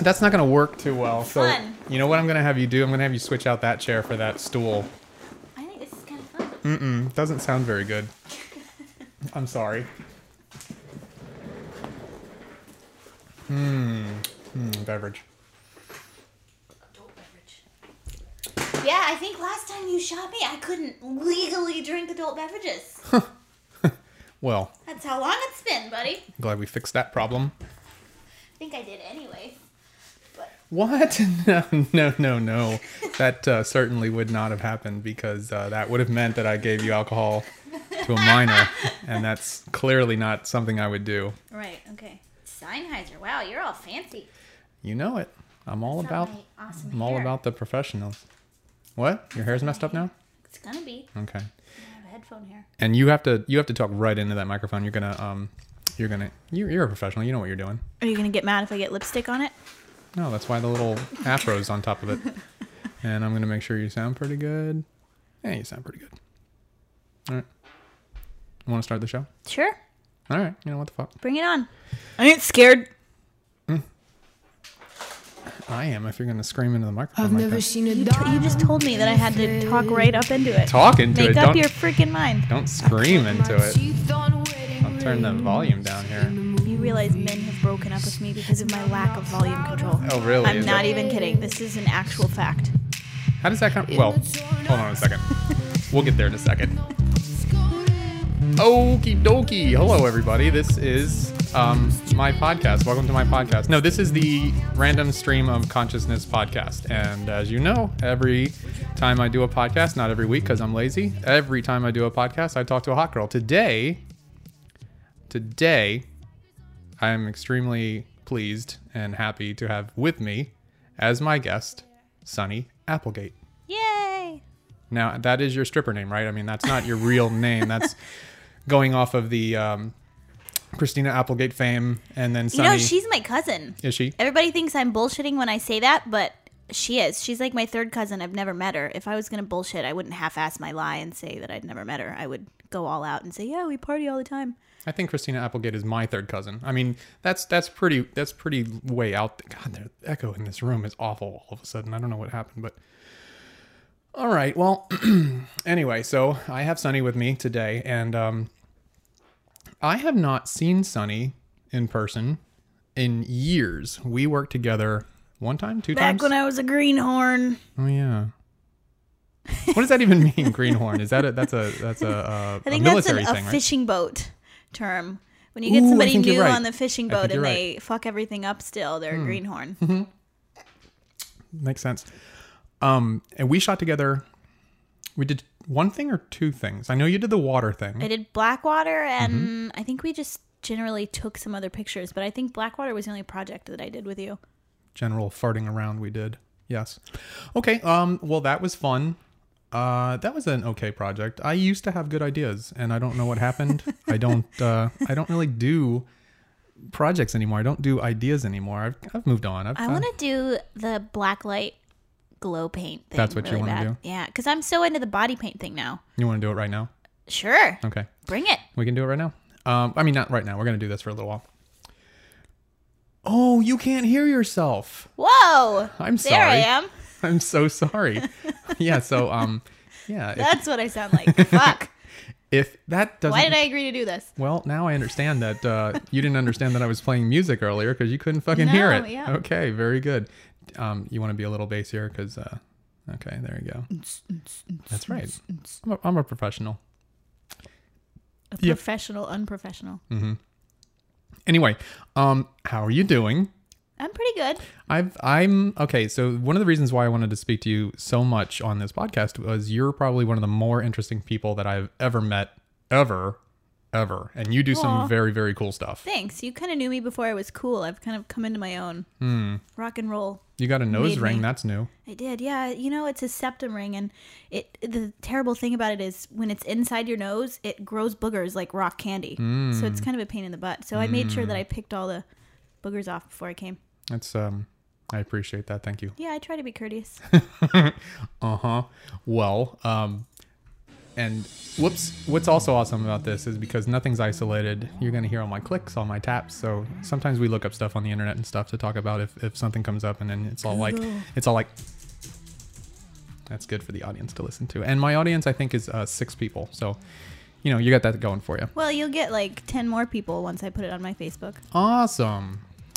That's not going to work too well. So, Fun. you know what I'm going to have you do? I'm going to have you switch out that chair for that stool. I think this is kind of fun. Doesn't sound very good. I'm sorry. Beverage. Adult beverage. Yeah, I think last time you shot me, I couldn't legally drink adult beverages. Well, That's how long it's been, buddy. glad we fixed that problem. I think I did anyway. But What? No. That certainly would not have happened because that would have meant that I gave you alcohol to a minor, and that's clearly not something I would do. right, okay. Sennheiser. Wow, you're all fancy. You know it. I'm all That's not about. my awesome I'm all hair. about the professionals. What? Your hair's messed up now? It's gonna be. Okay. I have a headphone hair. And you have to talk right into that microphone. You're a professional. You know what you're doing. Are you gonna get mad if I get lipstick on it? No, that's why the little afro's on top of it. And I'm gonna make sure you sound pretty good. Yeah, you sound pretty good. All right. You want to start the show? Sure. All right. You know what the fuck? Bring it on. I ain't scared. I am. If you're gonna scream into the microphone, I've like never that. seen a You dog. just told me that I had to talk right up into it. Talk into Make it. up Don't your freaking mind. don't scream into it. I'll turn the volume down here. You realize men have broken up with me because of my lack of volume control. Oh, really? I'm Is not that- even kidding. This is an actual fact. How does that come? Well, hold on a second. We'll get there in a second. Okie dokie. Hello, everybody. This is my podcast. Welcome to my podcast. No, this is the Random Stream of Consciousness podcast. And as you know, every time I do a podcast, not every week because I'm lazy, every time I do a podcast, I talk to a hot girl. Today, I am extremely pleased and happy to have with me as my guest, Sunny Applegate. Yay! Now, that is your stripper name, right? I mean, that's not your real name. That's going off of the Christina Applegate fame, and then Sunny. You know, she's my cousin. Is she? Everybody thinks I'm bullshitting when I say that, but she is. She's like my third cousin. I've never met her. If I was going to bullshit, I wouldn't half-ass my lie and say that I'd never met her. I would go all out and say, yeah, we party all the time. I think Christina Applegate is my third cousin. I mean, that's pretty way out. God, the echo in this room is awful all of a sudden. I don't know what happened, but all right. Well, anyway, so I have Sunny with me today, and I have not seen Sunny in person in years. We worked together one time, two times. Back when I was a greenhorn. Oh yeah. What does that even mean, greenhorn? Is that that's a I think military that's a thing, right? fishing boat term. When you get Ooh, I somebody think you're new right. on the fishing I think boat and you're they fuck everything up still, they're a greenhorn. Makes sense. And we shot together. We did one thing or two things. I know you did the water thing. I did Blackwater, and Mm-hmm. I think we just generally took some other pictures, but I think Blackwater was the only project that I did with you. General farting around we did. Yes. Okay. Well, that was fun. That was an okay project. I used to have good ideas, and I don't know what happened. I don't really do projects anymore. I don't do ideas anymore. I've moved on. I want to do the blacklight glow paint thing. That's what you really wanna bad. do? Yeah, because I'm so into the body paint thing now. You want to do it right now? Sure. Okay. Bring it. We can do it right now. I mean, not right now. We're going to do this for a little while. Oh, you can't hear yourself. Whoa. I'm There I sorry. am. I'm so sorry. Yeah. So, yeah. That's what I sound like. Fuck. If that doesn't. Why did I agree to do this? Well, now I understand that you didn't understand that I was playing music earlier because you couldn't fucking hear No, it. yeah. Okay. Very good. You want to be a little bassier because, okay, there you go. That's right. I'm a professional. A Yeah. professional, unprofessional. Anyway, how are you doing? I'm pretty good. I'm okay. So one of the reasons why I wanted to speak to you so much on this podcast was you're probably one of the more interesting people that I've ever met, ever, and you do some Aw. very, very cool stuff. Thanks. You kind of knew me before I was cool. I've kind of come into my own. Rock and roll. You got a nose Made ring. me. That's new. I did, yeah. You know, it's a septum ring, and the terrible thing about it is when it's inside your nose, it grows boogers like rock candy. So it's kind of a pain in the butt. So I made sure that I picked all the boogers off before I came. That's I appreciate that. Thank you. Yeah, I try to be courteous. Well, And what's also awesome about this is because nothing's isolated. You're going to hear all my clicks, all my taps. So sometimes we look up stuff on the internet and stuff to talk about if something comes up, and then it's all like that's good for the audience to listen to. And my audience, I think, is 6 people. So, you got that going for you. Well, you'll get like 10 more people once I put it on my Facebook. Awesome.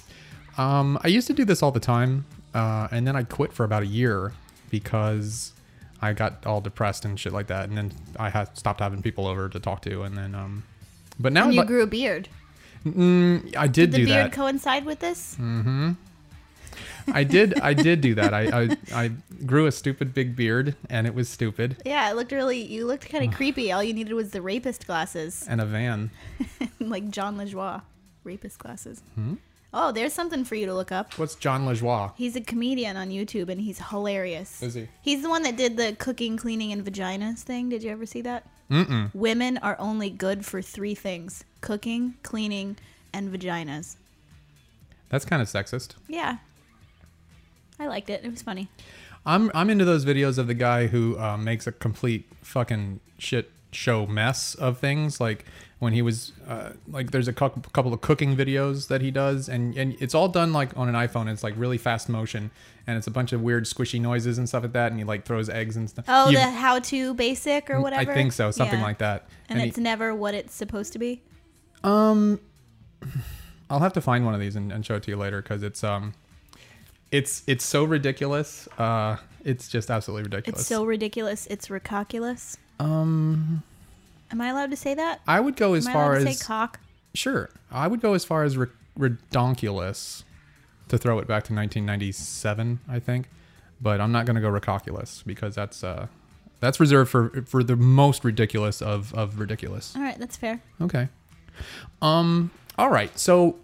I used to do this all the time, and then I quit for about a year because I got all depressed and shit like that, and then I stopped having people over to talk to, and then but now and you grew a beard. I did do that. Did the beard coincide with this? Mm-hmm. I did do that. I grew a stupid big beard, and it was stupid. Yeah, you looked kind of creepy. All you needed was the rapist glasses. And a van. Like John LaJoie, rapist glasses. Oh, there's something for you to look up. What's John LaJoie? He's a comedian on YouTube, and he's hilarious. Is he? He's the one that did the cooking, cleaning, and vaginas thing. Did you ever see that? Mm-mm. Women are only good for 3 things: cooking, cleaning, and vaginas. That's kind of sexist. Yeah. I liked it. It was funny. I'm into those videos of the guy who makes a complete fucking shit show mess of things. Like when he was like, there's a couple of cooking videos that he does, and it's all done like on an iPhone. It's like really fast motion, and it's a bunch of weird squishy noises and stuff like that. And he like throws eggs and stuff. Oh, the how-to basic or whatever. I think so, something like that. And it's never what it's supposed to be. I'll have to find one of these and show it to you later, because it's so ridiculous. It's just absolutely ridiculous. It's so ridiculous. It's ridiculous. Am I allowed to say that? I would go as far as say cock. Sure, I would go as far as redonkulous, to throw it back to 1997, I think. But I'm not going to go ridiculous, because that's reserved for the most ridiculous of ridiculous. All right, that's fair. Okay. All right. So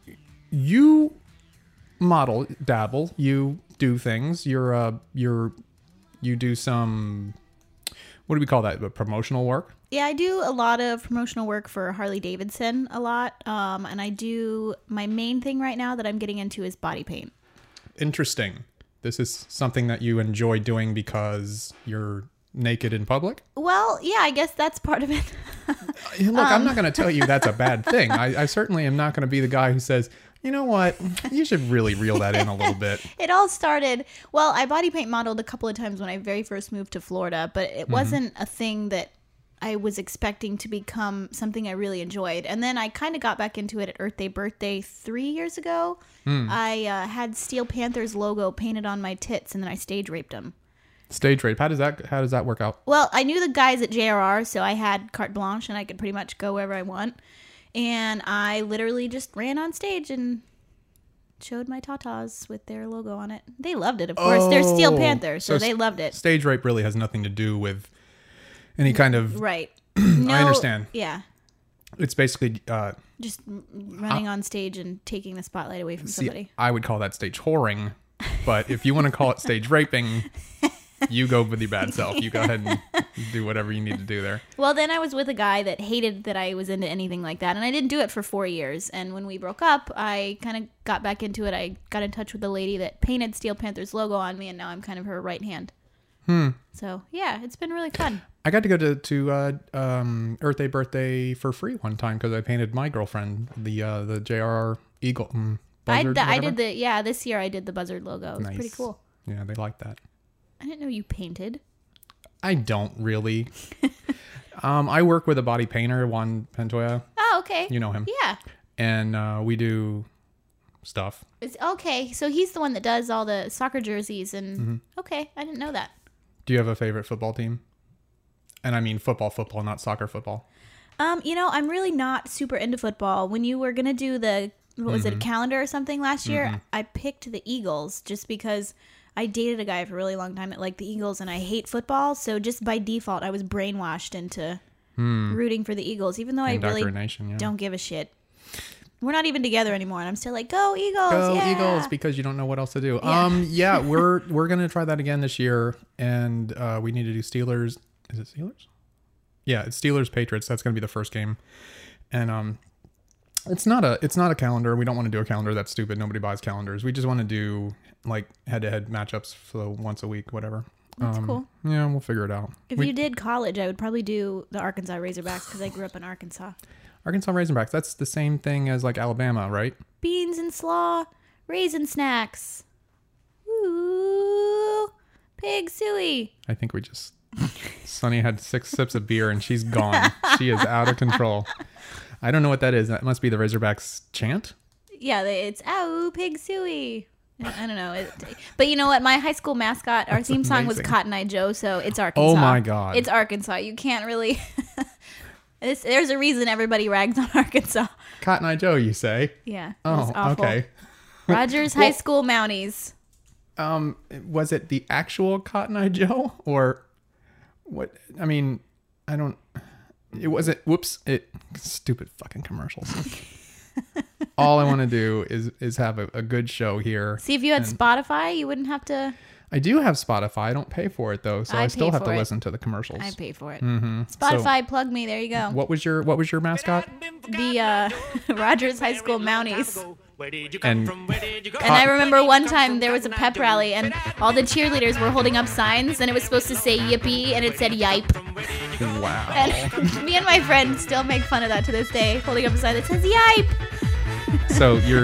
you model, dabble, you do things. You do some, what do we call that? Promotional work? Yeah, I do a lot of promotional work for Harley Davidson a lot. And I do, my main thing right now that I'm getting into is body paint. Interesting. This is something that you enjoy doing because you're naked in public? Well, yeah, I guess that's part of it. Look, I'm not going to tell you that's a bad thing. I certainly am not going to be the guy who says, you know what, you should really reel that in a little bit. It all started, well, I body paint modeled a couple of times when I very first moved to Florida, but it wasn't a thing that I was expecting to become something I really enjoyed. And then I kind of got back into it at Earth Day Birthday 3 years ago. I had Steel Panther's logo painted on my tits, and then I stage raped them. Stage rape. How does that work out? Well, I knew the guys at JRR, so I had carte blanche, and I could pretty much go wherever I want. And I literally just ran on stage and showed my tatas with their logo on it. They loved it, of course. They're Steel Panther, so they loved it. Stage rape really has nothing to do with any kind of... Right. No, I understand. Yeah. It's basically... just running on stage and taking the spotlight away from somebody. I would call that stage whoring, but if you want to call it stage raping... You go with your bad self. You go ahead and do whatever you need to do there. Well, then I was with a guy that hated that I was into anything like that. And I didn't do it for 4 years. And when we broke up, I kind of got back into it. I got in touch with the lady that painted Steel Panther's logo on me. And now I'm kind of her right hand. So, yeah, it's been really fun. I got to go to Earth Day Birthday for free one time because I painted my girlfriend the JRR Eagle. Buzzard, I did this year I did the Buzzard logo. It was pretty cool. Yeah, they like that. I didn't know you painted. I don't really. I work with a body painter, Juan Pantoja. Oh, okay. You know him. Yeah. And we do stuff. Okay, so he's the one that does all the soccer jerseys and... Okay, I didn't know that. Do you have a favorite football team? And I mean football, not soccer football. I'm really not super into football. When you were going to do the, what was it, a calendar or something last year, I picked the Eagles just because... I dated a guy for a really long time that liked the Eagles, and I hate football. So just by default, I was brainwashed into rooting for the Eagles, even though I really don't give a shit. We're not even together anymore, and I'm still like, go Eagles! Go Eagles! Because you don't know what else to do. Yeah, we're gonna try that again this year, and we need to do Steelers. Is it Steelers? Yeah, it's Steelers Patriots. That's gonna be the first game, and it's not a calendar. We don't want to do a calendar. That's stupid. Nobody buys calendars. We just want to do like head-to-head matchups for once a week, whatever. That's cool. Yeah, we'll figure it out. If you did college, I would probably do the Arkansas Razorbacks because I grew up in Arkansas. Arkansas Razorbacks, that's the same thing as like Alabama, right? Beans and slaw, raisin snacks. Ooh, pig suey. I think we just... Sunny had 6 sips of beer and she's gone. She is out of control. I don't know what that is. That must be the Razorbacks chant? Yeah, it's ow, pig suey. I don't know. But you know what? My high school mascot, our theme song was amazing. Cotton Eye Joe, so it's Arkansas. Oh my God. It's Arkansas. You can't really... There's a reason everybody rags on Arkansas. Cotton Eye Joe, you say? Yeah. It Oh, was awful. okay. Rogers High School Mounties. Was it the actual Cotton Eye Joe or what? I mean, I don't. It wasn't. Whoops! Stupid fucking commercials. All I want to do is have a good show here. See, if you had Spotify, you wouldn't have to. I do have Spotify. I don't pay for it though, so I still pay have to for it. listen to the commercials. I pay for it. Mm-hmm. Spotify, plug me. There you go. What was your mascot? The Rogers High School Mounties. And And I remember one time there was a pep rally and all the cheerleaders were holding up signs and it was supposed to say yippee and it said yipe. wow. And me and my friend still make fun of that to this day, holding up a sign that says yipe. So you're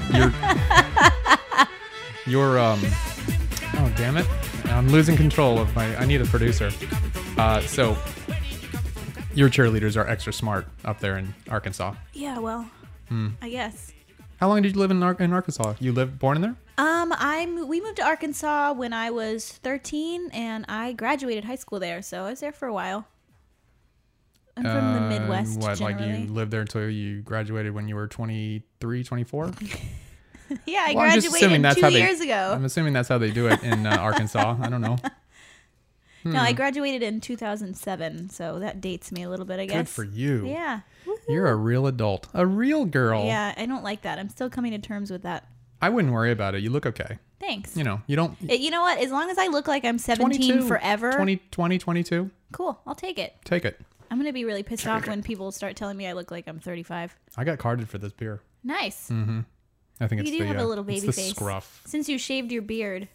oh damn it, I'm losing control of my. I need a producer. So your cheerleaders are extra smart up there in Arkansas. Yeah, well, I guess. How long did you live in Arkansas? You born in there? We moved to Arkansas when I was 13 and I graduated high school there, so I was there for a while. I'm from the Midwest, What, generally. like you lived there until you graduated when you were 23, 24? Yeah, I Well, I'm just assuming graduated that's 2 how they- years ago. I'm assuming that's how they do it in Arkansas. I don't know. No, I graduated in 2007, so that dates me a little bit, I guess. Good for you. Yeah. You're a real adult. A real girl. Yeah, I don't like that. I'm still coming to terms with that. I wouldn't worry about it. You look okay. Thanks. You know, you don't... You know what? As long as I look like I'm 17 22, forever, 22. cool. I'll take it. Take it. I'm going to be really pissed off when people start telling me I look like I'm 35. I got carded for this beer. Nice. I think You it's do the have a little baby it's the face. scruff. Since you shaved your beard.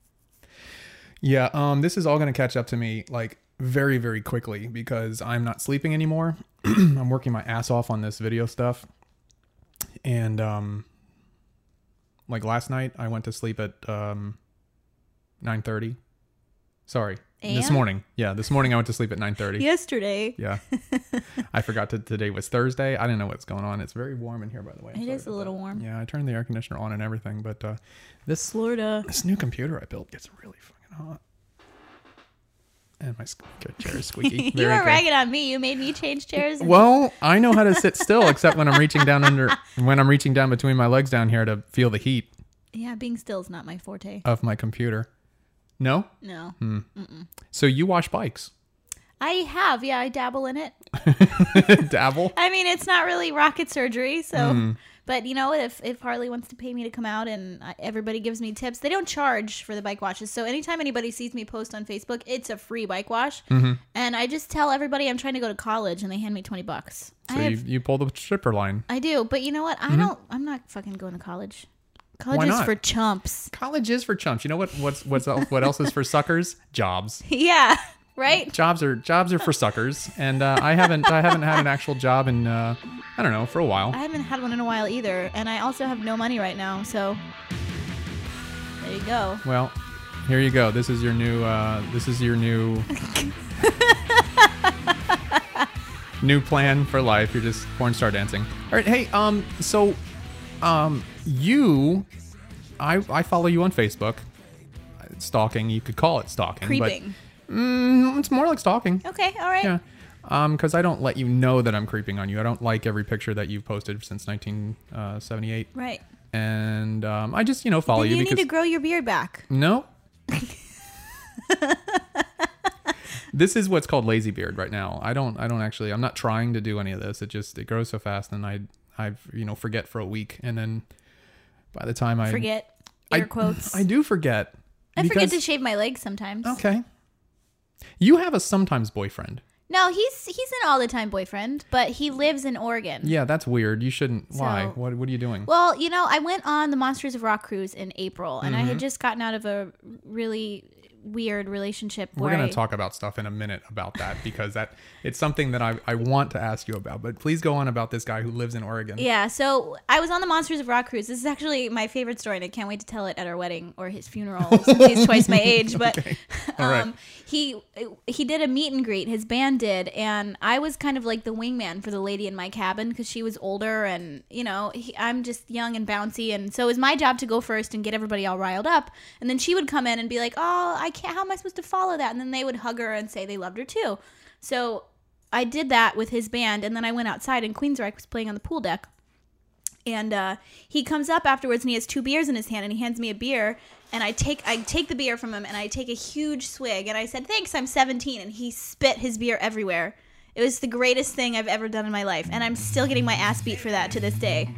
Yeah, this is all going to catch up to me like very, very quickly because I'm not sleeping anymore. I'm working my ass off on this video stuff. And like last night I went to sleep at 9:30. Sorry. This AM? morning. Yeah, this morning I went to sleep at 9:30. Yesterday. Yeah. I forgot that today was Thursday. I didn't know what's going on. It's very warm in here, by the way. It is a little warm. Yeah, I turned the air conditioner on and everything, but this Florida. new computer I built gets really fucking hot. And my chair is squeaky. You Very were good. ragging on me. You made me change chairs. Well, I know how to sit still, except when I'm reaching down between my legs down here to feel the heat Yeah, being still is not my forte. of my computer. No? No. So you wash bikes. I have. Yeah, I dabble in it. Dabble? I mean, it's not really rocket surgery, so. But you know, if Harley wants to pay me to come out and everybody gives me tips, they don't charge for the bike washes. So anytime anybody sees me post on Facebook, it's a free bike wash, and I just tell everybody I'm trying to go to college, and they hand me $20. So you pull the stripper line. I do, but you know what? I'm not fucking going to college. College Why is not? for chumps. College is for chumps. You know what else is for suckers? Jobs. Yeah, right. Jobs are for suckers, and I haven't had an actual job in I don't know, for a while. I haven't had one in a while either, and I also have no money right now. So there you go. Well, here you go. This is your new new plan for life. You're just porn star dancing. All right, hey, I follow you on Facebook. Stalking, you could call it stalking. Creeping. But, it's more like stalking. Okay, all right. Yeah. Because I don't let you know that I'm creeping on you. I don't like every picture that you've posted since 1978. Right. And I just, follow Then you you because need to grow your beard back. no. This is what's called lazy beard right now. I'm not trying to do any of this. It grows so fast, and I forget for a week, and then by the time I Forget. Air quotes. I do forget. I forget because- to shave my legs sometimes. Okay. You have a sometimes boyfriend. No, he's an all the time boyfriend, but he lives in Oregon. Yeah, that's weird. You shouldn't. Why? So- What are you doing? Well, I went on the Monsters of Rock cruise in April, and I Mm-hmm. had just gotten out of a really weird relationship. We're going to talk about stuff in a minute about that because it's something that I want to ask you about. But please go on about this guy who lives in Oregon. Yeah, so I was on the Monsters of Rock cruise. This is actually my favorite story, and I can't wait to tell it at our wedding or his funeral since he's twice my age. But Okay. All right. he did a meet and greet. His band did, and I was kind of like the wingman for the lady in my cabin because she was older, and I'm just young and bouncy, and so it was my job to go first and get everybody all riled up, and then she would come in and be like, "Oh, I can't. How am I supposed to follow that?" And then they would hug her and say they loved her too. So I did that with his band, and then I went outside, and Queensryche was playing on the pool deck. And he comes up afterwards, and he has 2 beers in his hand, and he hands me a beer, and I take the beer from him, and I take a huge swig, and I said, "Thanks, I'm 17," and he spit his beer everywhere. It was the greatest thing I've ever done in my life, and I'm still getting my ass beat for that to this day.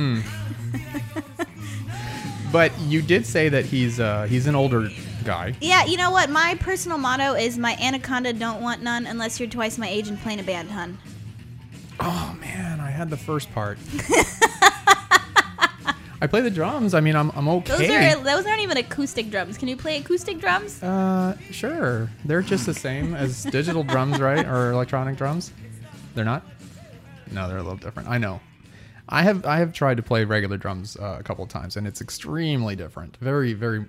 But you did say that he's an older guy. Yeah, you know what? My personal motto is my anaconda don't want none unless you're twice my age and playing a band, hun. Oh man, I had the first part. I play the drums. I mean, I'm okay. Those aren't even acoustic drums. Can you play acoustic drums? Sure. They're just the same as digital drums, right? Or electronic drums. They're not? No, they're a little different. I know. I have tried to play regular drums a couple of times, and it's extremely different. Very, very.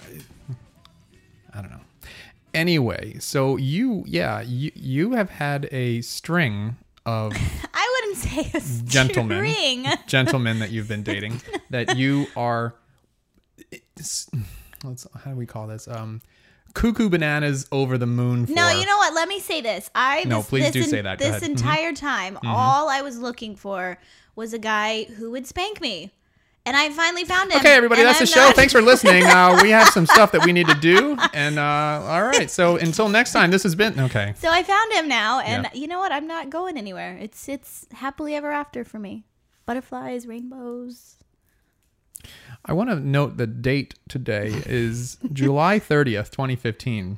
I don't know. Anyway, so you have had a string of I wouldn't say a gentlemen that you've been dating that you are. How do we call this? Cuckoo bananas over the moon for. No, you know what? Let me say this. Please do say that. Go This ahead. entire time, all I was looking for was a guy who would spank me. And I finally found him. Okay, everybody, and that's the show. Thanks for listening. We have some stuff that we need to do. And all right, so until next time, this has been... Okay. So I found him now, and Yeah. you know what? I'm not going anywhere. It's happily ever after for me. Butterflies, rainbows. I want to note the date today is July 30th, 2015.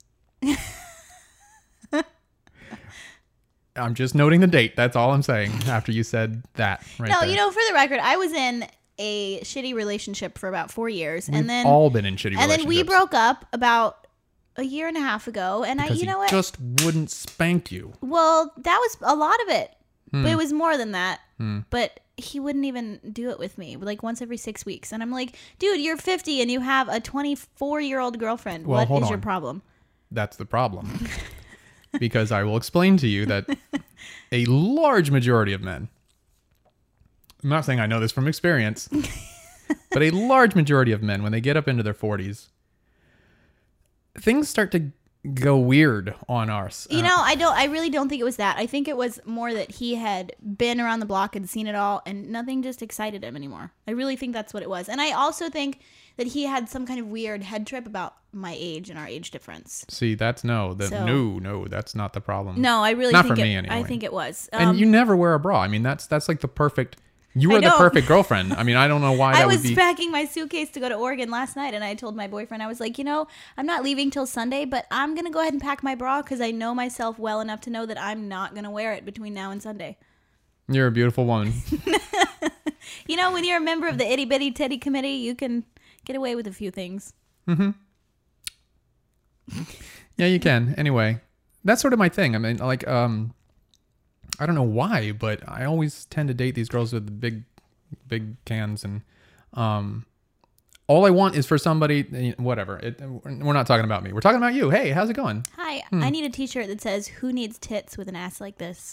I'm just noting the date. That's all I'm saying after you said that right No, there. for the record, I was in a shitty relationship for about 4 years. We've and then all been in shitty And then we relationships broke up about a year and a half ago. And because you know he what? just wouldn't spank you. Well, that was a lot of it. But it was more than that. But he wouldn't even do it with me, like once every 6 weeks. And I'm like, dude, you're 50 and you have a 24-year-old girlfriend. Well, What hold is your on. problem? That's the problem. Because I will explain to you that a large majority of men, I'm not saying I know this from experience, but a large majority of men, when they get up into their 40s, things start to go weird on us. I really don't think it was that. I think it was more that he had been around the block and seen it all, and nothing just excited him anymore. I really think that's what it was. And I also think that he had some kind of weird head trip about my age and our age difference. See, that's no, that's not the problem. No, I really Not think for me, anyway. I think it was. And you never wear a bra. I mean, that's like the perfect. You I were the know. perfect girlfriend. I mean, I don't know why I that was would be. packing my suitcase to go to Oregon last night, and I told my boyfriend, I was like, I'm not leaving till Sunday, but I'm going to go ahead and pack my bra because I know myself well enough to know that I'm not going to wear it between now and Sunday. You're a beautiful woman. When you're a member of the Itty Bitty Titty Committee, you can get away with a few things. Yeah, you can. Anyway, that's sort of my thing. I mean, like, I don't know why, but I always tend to date these girls with the big cans, and all I want is for somebody, whatever. We're not talking about me. We're talking about you. Hey, how's it going? Hi, I need a t-shirt that says, "Who needs tits with an ass like this?"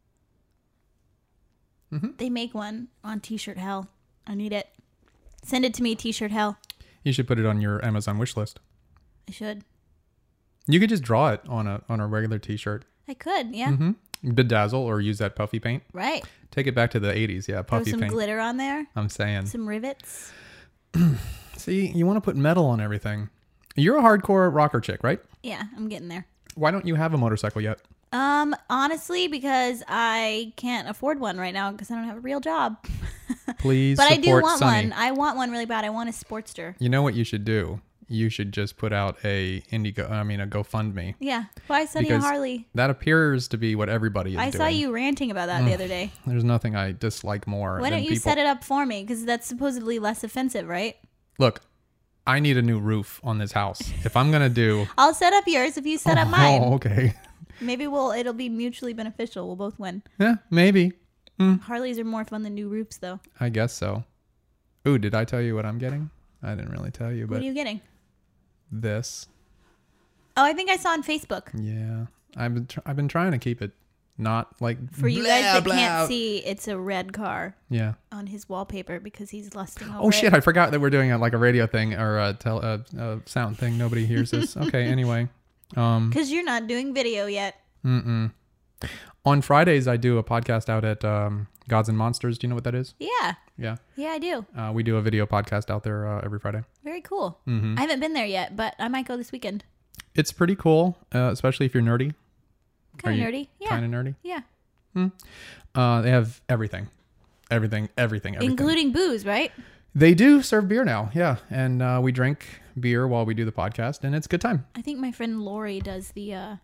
They make one on T-shirt Hell. I need it. Send it to me, T-shirt Hell. You should put it on your Amazon wish list. I should. You could just draw it on a regular T-shirt. I could, yeah. Bedazzle or use that puffy paint. Right. Take it back to the 80s. Yeah, Throw puffy some paint. glitter on there. I'm saying. Some rivets. See, you want to put metal on everything. You're a hardcore rocker chick, right? Yeah, I'm getting there. Why don't you have a motorcycle yet? Honestly, because I can't afford one right now because I don't have a real job. Please But I support do want Sunny. one. I want one really bad. I want a Sportster. You know what you should do? You should just put out a GoFundMe. Yeah. Buy Sunny a Because Harley. That appears to be what everybody is I doing. saw you ranting about that the other day. There's nothing I dislike more Why than don't you people. set it up for me? Because that's supposedly less offensive, right? Look, I need a new roof on this house. If I'm gonna do, I'll set up yours if you set up mine. Oh, okay. Maybe it'll be mutually beneficial. We'll both win. Yeah, maybe. Harleys are more fun than new roofs, though. I guess so. Ooh, did I tell you what I'm getting? I didn't really tell you, What but are you getting? this. Oh, I think I saw on Facebook. Yeah, I've been trying to keep it not like For you blah, guys that blah. can't see, it's a red car Yeah. on his wallpaper because he's lusting over Oh shit! it. I forgot that we're doing like a radio thing or a sound thing. Nobody hears this. Okay. Anyway. Because you're not doing video yet. On Fridays, I do a podcast out at Gods and Monsters. Do you know what that is? Yeah. Yeah. Yeah, I do. We do a video podcast out there every Friday. Very cool. I haven't been there yet, but I might go this weekend. It's pretty cool, especially if you're nerdy. Kind of nerdy. Yeah. Kind of nerdy. Yeah. They have everything. Everything. Including booze, right? They do serve beer now, yeah. And we drink beer while we do the podcast, and it's a good time. I think my friend Lori does the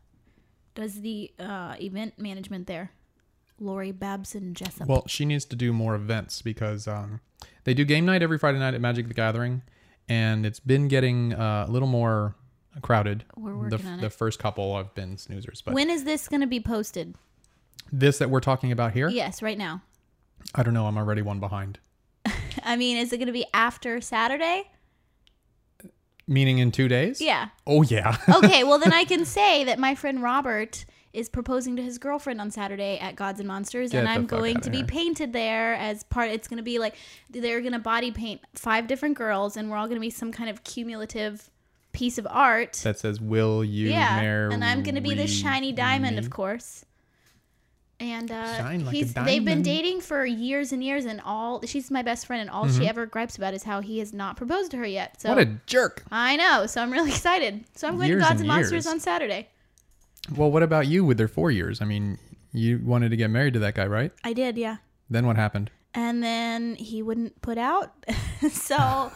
event management there. Lori Babson Jessup. Well, she needs to do more events because they do game night every Friday night at Magic the Gathering, and it's been getting a little more crowded. We're working on it. The first couple have been snoozers, but When is this going to be posted? this that we're talking about here, Yes, right now. I don't know. I'm already one behind. I mean, is it going to be after Saturday? Meaning in 2 days? Yeah. Oh yeah. Okay, well then I can say that my friend Robert is proposing to his girlfriend on Saturday at Gods and Monsters, Get and the I'm fuck going outta to be here. painted there as part. It's going to be like they're going to body paint 5 different girls, and we're all going to be some kind of cumulative piece of art. That says, "Will you marry?" And I'm going to be the shiny diamond, me? of course. And Shine like a they've been diamond. dating for years and years, and she's my best friend, and all she ever gripes about is how he has not proposed to her yet. So What a jerk. I know, so I'm really excited. So I'm going Years to Gods and and Monsters years. on Saturday. Well, what about you with their 4 years? I mean, you wanted to get married to that guy, right? I did, yeah. Then what happened? And then he wouldn't put out. So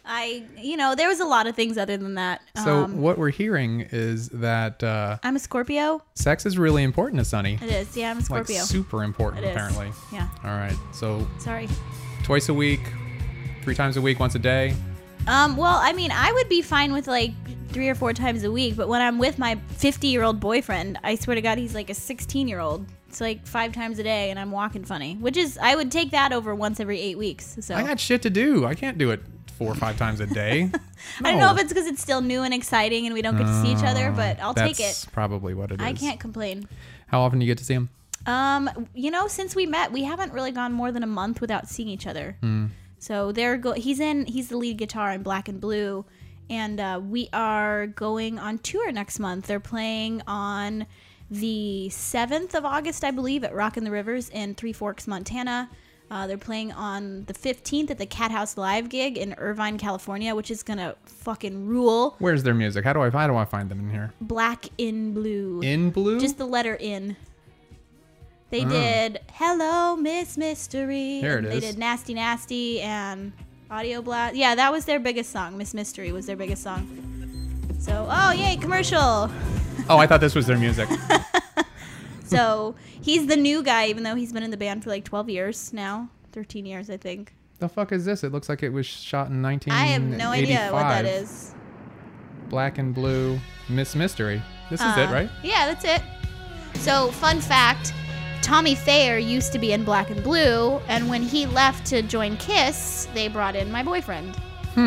there was a lot of things other than that. So what we're hearing is that I'm a Scorpio. sex is really important to Sunny. It is. Yeah, I'm a Like Scorpio. super important, It is. apparently. Yeah. All right. So Sorry. twice a week, 3 times a week, once a day. Well, I mean, I would be fine with like 3 or 4 times a week, but when I'm with my 50-year-old boyfriend, I swear to God, he's like a 16-year-old. It's like 5 times a day, and I'm walking funny, which is I would take that over once every 8 weeks. So I got shit to do. I can't do it 4 or 5 times a day. I don't know if it's because it's still new and exciting, and we don't get to see each other, but I'll take That's it. probably what it is. I can't complain. How often do you get to see him? Since we met, we haven't really gone more than a month without seeing each other. Hmm. So he's the lead guitar in Black and Blue, and we are going on tour next month. They're playing on the 7th of August, I believe, at Rock in the Rivers in Three Forks, Montana. They're playing on the 15th at the Cat House Live gig in Irvine, California, which is gonna fucking rule. Where's their music? How do I find them in here? Black in Blue. In Blue? Just the letter in. They did Hello Miss Mystery. There it and They is. did Nasty Nasty and Audio Blast. Yeah, that was their biggest song. Miss Mystery was their biggest song. So, oh yay, commercial. Oh, I thought this was their music. So he's the new guy, even though he's been in the band for like 12 years now. 13 years, I think. The fuck is this? It looks like it was shot in 1985. I have no idea what that is. Black and Blue, Miss Mystery. This is it, right? Yeah, that's it. So, fun fact, Tommy Thayer used to be in Black and Blue, and when he left to join Kiss, they brought in my boyfriend.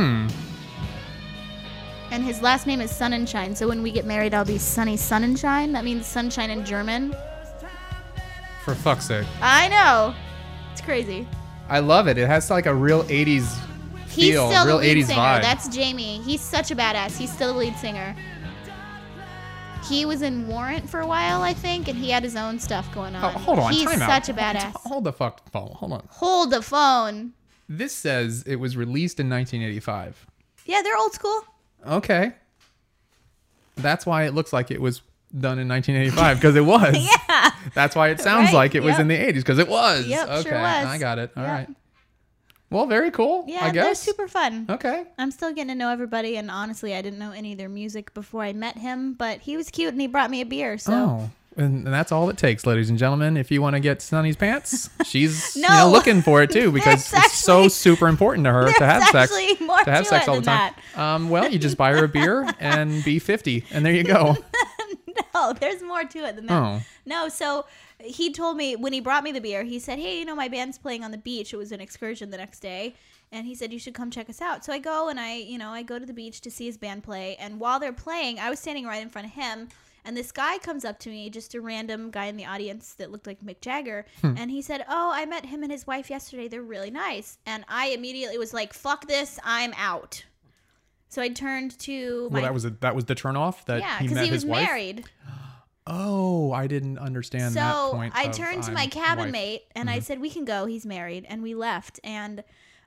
And his last name is Sonnenschein, so when we get married, I'll be Sunny Sonnenschein. That means sunshine in German. For fuck's sake. I know. It's crazy. I love it. It has like a real 80s He's feel, still the real lead 80s singer. vibe. That's Jamie. He's such a badass. He's still the lead singer. He was in Warrant for a while, I think, and he had his own stuff going on. Oh, hold on, He's time out. such a badass. Hold the fuck phone. Hold on. Hold the phone. This says it was released in 1985. Yeah, they're old school. Okay. That's why it looks like it was done in 1985, because it was. Yeah. That's why it sounds Right? like it was Yep. in the 80s, because it was. Yep, okay, sure was. I got it. All Yep. right. Well, very cool. Yeah, I they're guess. super fun. Okay. I'm still getting to know everybody, and honestly, I didn't know any of their music before I met him, but he was cute and he brought me a beer, so. Oh, And that's all it takes, ladies and gentlemen. If you want to get Sunny's pants, she's No. looking for it too, because There's it's so super important to her to have sex. actually more To have to sex it all the than time. Well, you just buy her a beer and be 50, and there you go. No, there's more to it than that. Oh. No, so he told me when he brought me the beer, he said, hey, my band's playing on the beach. It was an excursion the next day. And he said, you should come check us out. So I go and I go to the beach to see his band play. And while they're playing, I was standing right in front of him. And this guy comes up to me, just a random guy in the audience that looked like Mick Jagger. And he said, oh, I met him and his wife yesterday. They're really nice. And I immediately was like, fuck this. I'm out. So I turned to Well, that was the turnoff that yeah, he because met he was his wife. married. Oh, I didn't understand that So point. I of turned to I'm my cabin wife. mate and I said, we can go. He's married. And we left. And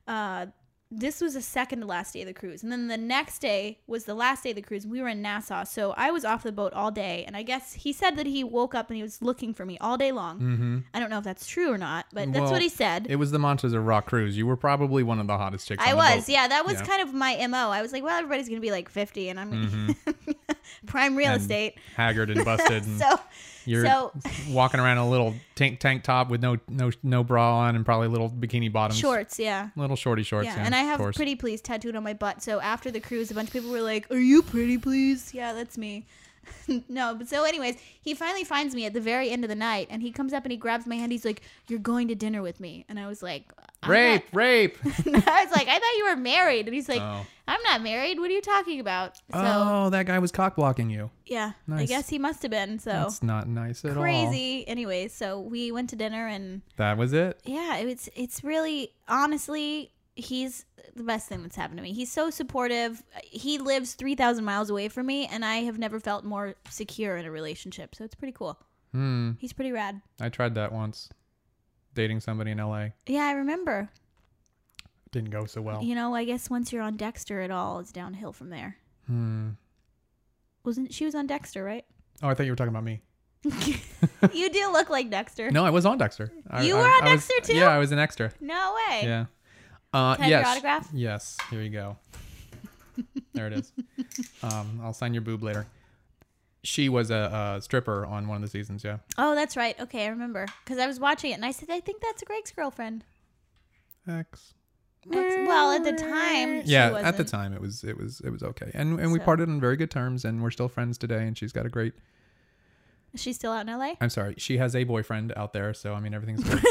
this was the second to last day of the cruise. And then the next day was the last day of the cruise. We were in Nassau. So I was off the boat all day. And I guess he said that he woke up and he was looking for me all day long. Mm-hmm. I don't know if that's true or not, but that's Well, what he said. It was the Monsters of Rock cruise. You were probably one of the hottest chicks I on the was. boat. Yeah, that was Yeah. kind of my MO. I was like, well, everybody's going to be like 50 and I'm prime real And estate. haggard and busted. And So you're walking around in a little tank top with no bra on and probably little bikini bottoms. shorts, yeah. Little shorty shorts. Yeah, Yeah, and I of have course. Pretty Please tattooed on my butt. So after the cruise, a bunch of people were like, are you Pretty Please? Yeah, that's me. No, but so anyways, he finally finds me at the very end of the night, and he comes up and he grabs my hand. He's like, you're going to dinner with me. And I was like, Rape. I was like, I thought you were married. And he's like, Oh. I'm not married. What are you talking about? So, Oh, that guy was cock blocking you. yeah, I Nice. guess he must have been. So That's not nice at all. crazy. Anyways, so we went to dinner, and That was it. yeah, it's really, honestly, he's the best thing that's happened to me. He's so supportive. He lives 3,000 miles away from me, and I have never felt more secure in a relationship. So it's pretty cool. He's pretty rad. I tried that once. Dating somebody in LA. Yeah, I remember. Didn't go so well. I guess once you're on Dexter, it all is downhill from there. She was on Dexter, right? Oh, I thought you were talking about me. You do look like Dexter. No, I was on Dexter. You were on Dexter too? Yeah, I was an extra. No way. Yeah. Can I have yes. your autograph? Yes. Here you go. There it is. I'll sign your boob later. She was a stripper on one of the seasons. Yeah. Oh, that's right. Okay, I remember. Because I was watching it, and I said, I think that's Greg's girlfriend. Well, at the time, she Yeah, wasn't. at the time it was okay, and we So- parted on very good terms, and we're still friends today. And she's got a great. Is she still out in LA? I'm sorry, she has a boyfriend out there, so I mean everything's good.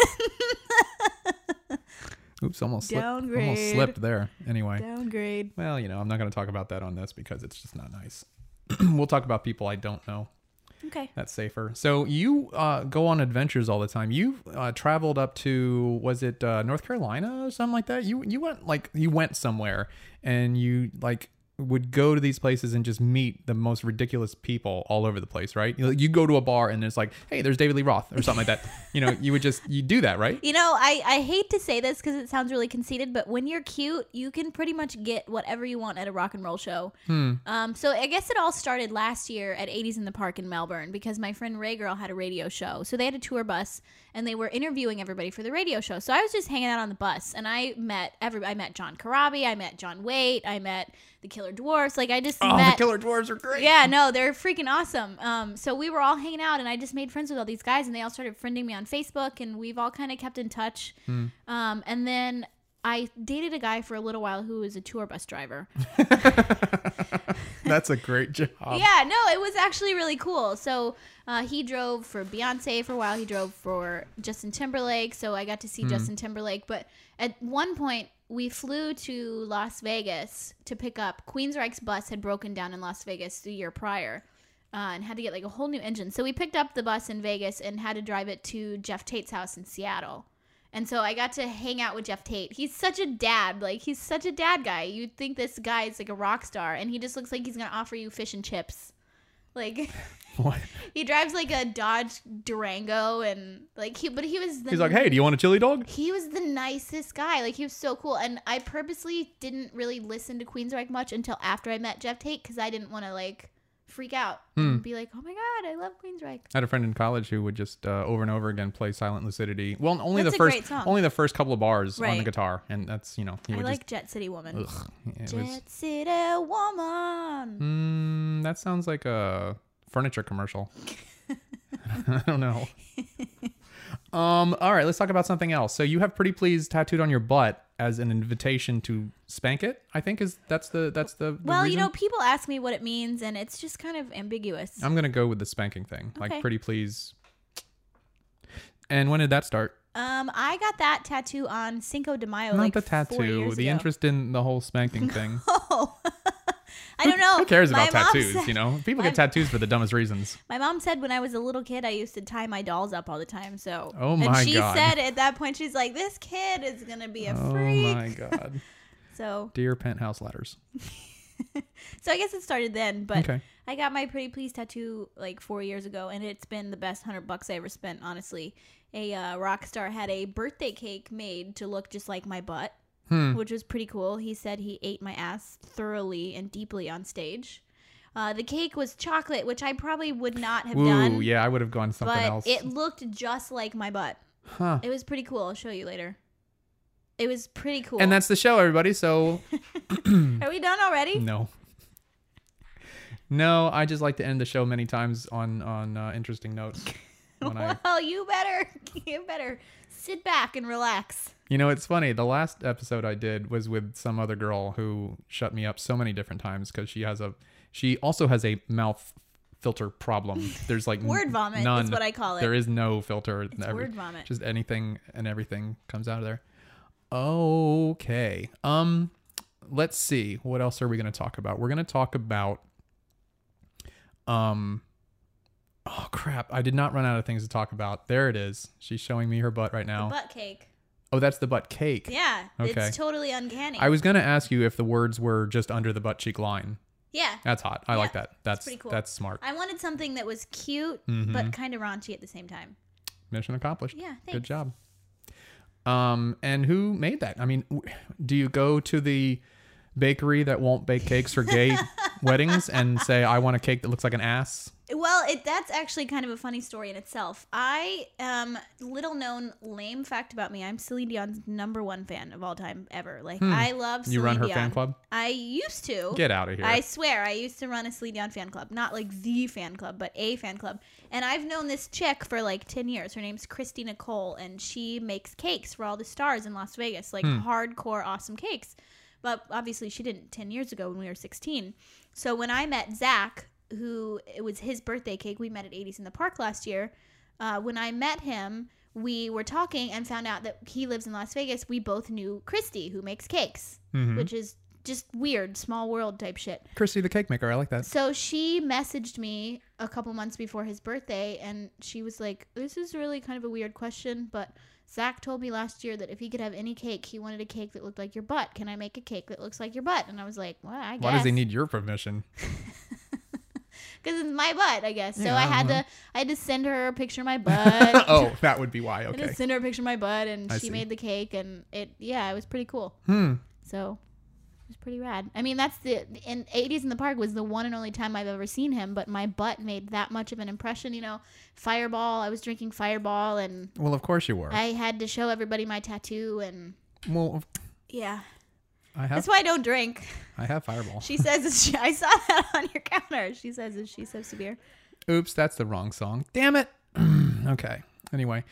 Oops, almost Downgrade. slipped there. Anyway, Downgrade. well, I'm not going to talk about that on this because it's just not nice. We'll talk about people I don't know. Okay. That's safer. So you go on adventures all the time. You traveled up to, was it North Carolina or something like that? You went somewhere and you would go to these places and just meet the most ridiculous people all over the place, right? You go to a bar and it's like, hey, there's David Lee Roth or something like that. You do that, right? I hate to say this because it sounds really conceited, but when you're cute, you can pretty much get whatever you want at a rock and roll show. So I guess it all started last year at 80s in the Park in Melbourne because my friend Ray Girl had a radio show. So they had a tour bus and they were interviewing everybody for the radio show. So I was just hanging out on the bus and I met John Corabi, I met John Waite, I met the Killer Dwarfs. I just met... the Killer Dwarfs are great. Yeah, no, they're freaking awesome. So we were all hanging out, and I just made friends with all these guys, and they all started friending me on Facebook, and we've all kind of kept in touch. And then I dated a guy for a little while who was a tour bus driver. That's a great job. Yeah, no, it was actually really cool. So he drove for Beyonce for a while. He drove for Justin Timberlake, so I got to see Justin Timberlake. But at one point, we flew to Las Vegas to pick up. Queensryche's bus had broken down in Las Vegas the year prior and had to get a whole new engine. So we picked up the bus in Vegas and had to drive it to Jeff Tate's house in Seattle. And so I got to hang out with Jeff Tate. He's such a dad. He's such a dad guy. You'd think this guy is a rock star, and he just looks like he's going to offer you fish and chips. What? He drives a Dodge Durango, and he was He's like, hey, do you want a chili dog? he was the nicest guy. He was so cool. And I purposely didn't really listen to Queensryche much until after I met Jeff Tate because I didn't want to freak out and be like, oh my God, I love Queensryche. I had a friend in college who would just over and over again play Silent Lucidity. Well, only That's the a first great song. only the first couple of bars on the Right. guitar, and that's he I would like Jet City Woman. just. Ugh, Jet City Woman. That sounds like a furniture commercial. I don't know. All right, let's talk about something else. So you have Pretty Please tattooed on your butt as an invitation to spank it, I think that's the Well, reason? you know, people ask me what it means, and it's just kind of ambiguous. I'm going to go with the spanking thing. Like, Okay. Pretty Please. And when did that start? I got that tattoo on Cinco de Mayo, Not like the 4 tattoo, years the ago. interest in the whole spanking thing. Oh, I don't know. Who cares My about mom tattoos, said- you know? People get my- tattoos for the dumbest reasons. My mom said when I was a little kid, I used to tie my dolls up all the time. So, Oh my and she God. said at that point, she's like, "This kid is gonna be a Oh freak." my God. So, Dear penthouse ladders. so I guess it started then. But Okay. I got my Pretty Please tattoo like 4 years ago, and it's been the best $100 I ever spent. Honestly, a rock star had a birthday cake made to look just like my butt, which was pretty cool. He said he ate my ass thoroughly and deeply on stage. The cake was chocolate, which I probably would not have Ooh, done. yeah, I would have gone something But else. it looked just like my butt. Huh. It was pretty cool. I'll show you later. It was pretty cool. And that's the show, everybody. So, Are we done already? no. No, I just like to end the show many times on interesting notes. When Well, you better sit back and relax. You know, it's funny. The last episode I did was with some other girl who shut me up so many different times because she also has a mouth filter problem. There's like Word vomit none. is what I call it. There is no filter. It's word vomit. Just anything and everything comes out of there. Okay. Let's see. What else are we going to talk about? We're going to talk about oh crap. I did not run out of things to talk about. There it is. She's showing me her butt right now. Butt cake. Oh, that's the butt cake. Yeah. Okay. It's totally uncanny. I was going to ask you if the words were just under the butt cheek line. yeah. That's hot. I like that. That's pretty cool. That's smart. I wanted something that was cute, Mm-hmm. but kind of raunchy at the same time. Mission accomplished. Yeah, Good thanks. job. And who made that? I mean, do you go to the bakery that won't bake cakes for gay weddings and say, I want a cake that looks like an ass? Well, that's actually kind of a funny story in itself. Little known lame fact about me, I'm Celine Dion's #1 fan of all time ever. Like, I love Celine You run her Dion. fan club? I used to. Get out of here. I swear, I used to run a Celine Dion fan club. Not like the fan club, but a fan club. And I've known this chick for like 10 years. Her name's Christy Nicole, and she makes cakes for all the stars in Las Vegas, like hardcore awesome cakes. But obviously she didn't 10 years ago when we were 16. So when I met Zach, who it was his birthday cake, we met at 80s in the Park last year. When I met him, we were talking and found out that he lives in Las Vegas. We both knew Christy, who makes cakes, which is just weird, small world type shit. Christy the cake maker. I like that. So she messaged me a couple months before his birthday, and she was like, this is really kind of a weird question, but Zach told me last year that if he could have any cake, he wanted a cake that looked like your butt. Can I make a cake that looks like your butt? And I was like, well, I guess. Why does he need your permission? Because it's my butt, I guess. So Yeah, I had to send her a picture of my butt. Oh, that would be why. I had Okay. to send her a picture of my butt, and I she see. made the cake, and it was pretty cool. Hmm. So it was pretty rad. I mean, that's in 80s in the Park was the one and only time I've ever seen him, but my butt made that much of an impression. You know, Fireball. I was drinking Fireball, and Well, of course you were. I had to show everybody my tattoo, and Well, yeah, I have that's why I don't drink. I have Fireball. She says I saw that on your counter. She says that she sips a beer. Oops, that's the wrong song. Damn it. Okay. Anyway,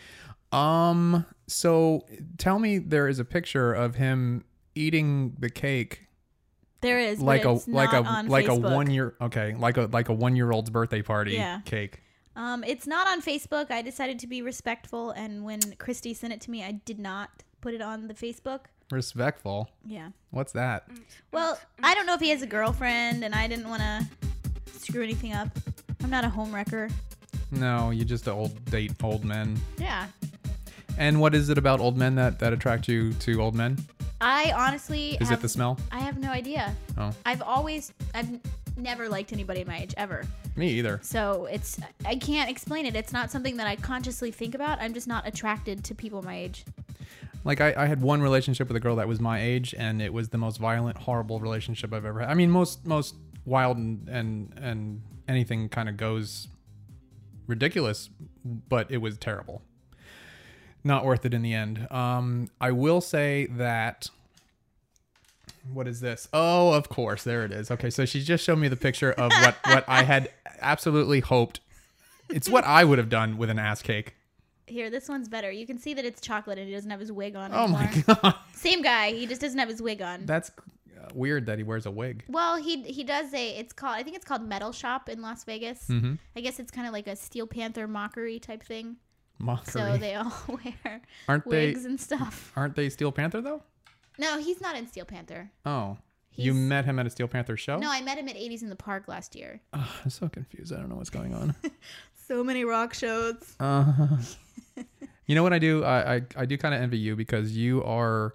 so tell me there is a picture of him eating the cake There is, like but a it's like not a on like Facebook. a 1 year like a 1-year-old's birthday party Yeah. cake. It's not on Facebook. I decided to be respectful, and when Christy sent it to me, I did not put it on the Facebook. Respectful. Yeah. What's that? Well, I don't know if he has a girlfriend, and I didn't want to screw anything up. I'm not a homewrecker. No, you just date old men. Yeah. And what is it about old men that attract you to old men? I honestly Is it the smell? I have no idea. Oh, I've never liked anybody my age ever. me either. So I can't explain it. It's not something that I consciously think about. I'm just not attracted to people my age. Like I had one relationship with a girl that was my age, and it was the most violent, horrible relationship I've ever had. I mean, most wild and anything kind of goes ridiculous, but it was terrible. Not worth it in the end. I will say that. What is this? Oh, of course, there it is. Okay, so she just showed me the picture of what I had absolutely hoped It's what I would have done with an ass cake. Here, this one's better. You can see that it's chocolate and he doesn't have his wig on Oh anymore. my God. Same guy. He just doesn't have his wig on. That's weird that he wears a wig. Well, he does I think it's called Metal Shop in Las Vegas. Mm-hmm. I guess it's kind of like a Steel Panther mockery type thing. Mockery. So they all wear Aren't wigs and stuff. Aren't they Steel Panther though? No, he's not in Steel Panther. Oh. You He's- met him at a Steel Panther show? No, I met him at 80s in the Park last year. Oh, I'm so confused. I don't know what's going on. So many rock shows. You know what I do? I do kind of envy you because you are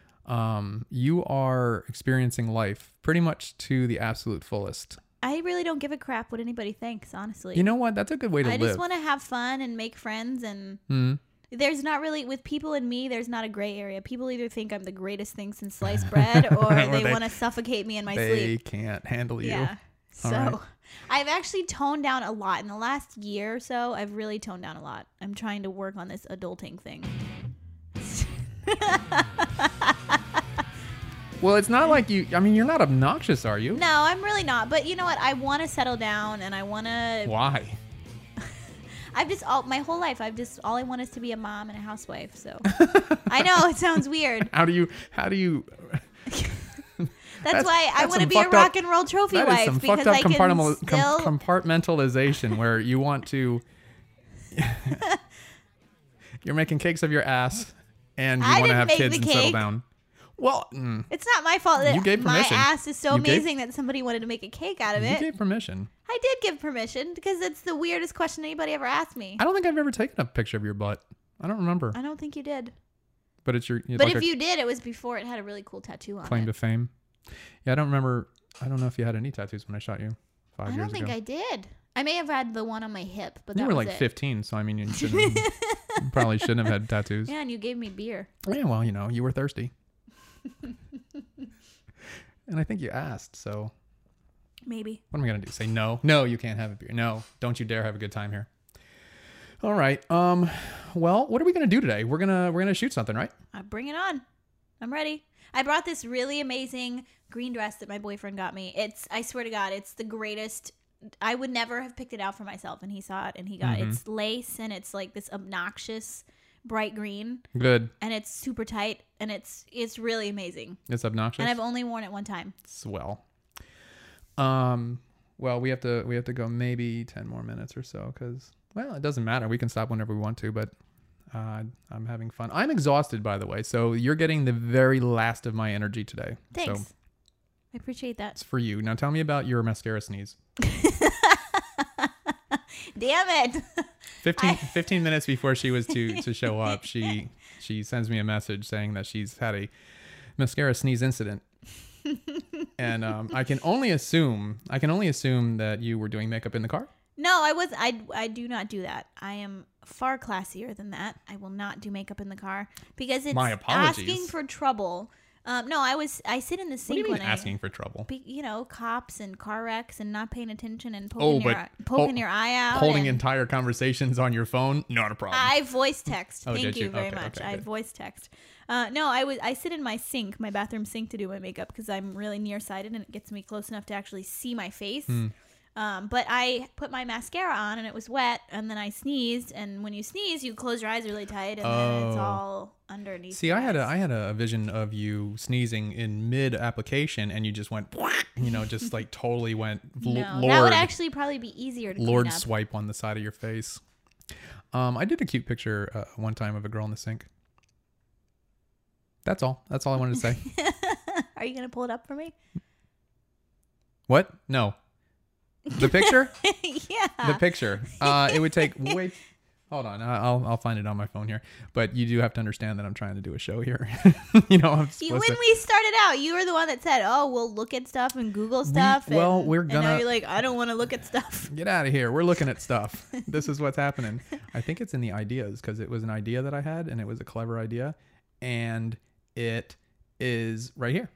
experiencing life pretty much to the absolute fullest. I really don't give a crap what anybody thinks, honestly. You know what? That's a good way to I live. just want to have fun and make friends and Mhm. there's not really with people and me there's not a gray area. People either think I'm the greatest thing since sliced bread or they want to suffocate me in my They sleep. can't handle you. Yeah. So All right. I've actually toned down a lot in the last year or so. I've really toned down a lot. I'm trying to work on this adulting thing. Well, it's not like you. I mean, you're not obnoxious, are you? No, I'm really not. But you know what? I want to settle down and I want to. Why? I've just my whole life. All I want is to be a mom and a housewife. So I know it sounds weird. How do you? That's why I that's want to some be a fucked rock up- and roll trophy That is wife some because fucked up I can still. compartmentalization where you want to. You're making cakes of your ass, and you I want to didn't have make kids the and settle cake. down. Well, It's not my fault that You gave my permission. ass is so You gave- amazing that somebody wanted to make a cake out of you it. gave permission. I did give permission because it's the weirdest question anybody ever asked me. I don't think I've ever taken a picture of your butt. I don't remember. I don't think you did. But it's your. But like if a you did, it was before it had a really cool tattoo on claim it. to fame. Yeah, I don't remember. I don't know if you had any tattoos when I shot you 5 I years don't think ago. I did. I may have had the one on my hip, but You that were was like it. 15, so I mean, you shouldn't. You probably shouldn't have had tattoos. Yeah, and you gave me beer. Yeah, well, you know, you were thirsty. And I think you asked, so Maybe. what am I going to do? Say no? No, you can't have a beer. No, don't you dare have a good time here. All right. Well, what are we going to do today? We're going to shoot something, right? Bring it on. I'm ready. I brought this really amazing green dress that my boyfriend got me. I swear to God, it's the greatest. I would never have picked it out for myself, and he saw it, and he got it. It's lace, and it's like this obnoxious bright green, Good. and it's super tight, and it's really amazing. It's obnoxious. And I've only worn it one time. Swell. Well, we have to go maybe 10 more minutes or so because, well, it doesn't matter. We can stop whenever we want to, but I'm having fun. I'm exhausted, by the way, so you're getting the very last of my energy today. Thanks. So I appreciate that. it's for you. Now tell me about your mascara sneeze. Damn it. 15 minutes before she was to show up, she sends me a message saying that she's had a mascara sneeze incident. And I can only assume that you were doing makeup in the car. No, I do not do that. I am far classier than that. I will not do makeup in the car because it's My apologies. asking for trouble. No, I sit in the What do sink you mean when asking for trouble? cops and car wrecks and not paying attention and Oh, poking your eye out. Holding and entire conversations on your phone, not a problem. I voice text. Oh, Thank did you you? very Okay, much. okay, I good. voice text. No, I sit in my sink, my bathroom sink, to do my makeup because I'm really nearsighted and it gets me close enough to actually see my face. But I put my mascara on and it was wet, and then I sneezed. And when you sneeze, you close your eyes really tight, and then it's all underneath. See, your I eyes. had a vision of you sneezing in mid application, and you just went, just like totally went No, that would actually probably be easier to clean Lord up. swipe on the side of your face. I did a cute picture one time of a girl in the sink. That's all. That's all I wanted to say. Are you gonna pull it up for me? What? No. The picture? Yeah. The picture. It would take. Wait. Hold on. I'll find it on my phone here. But you do have to understand that I'm trying to do a show here. I'm When supposed to. we started out, you were the one that said, "Oh, we'll look at stuff and Google stuff." we're and now gonna you're like, "I don't want to look at stuff." Get out of here. We're looking at stuff. This is what's happening. I think it's in the ideas because it was an idea that I had and it was a clever idea. And it is right here.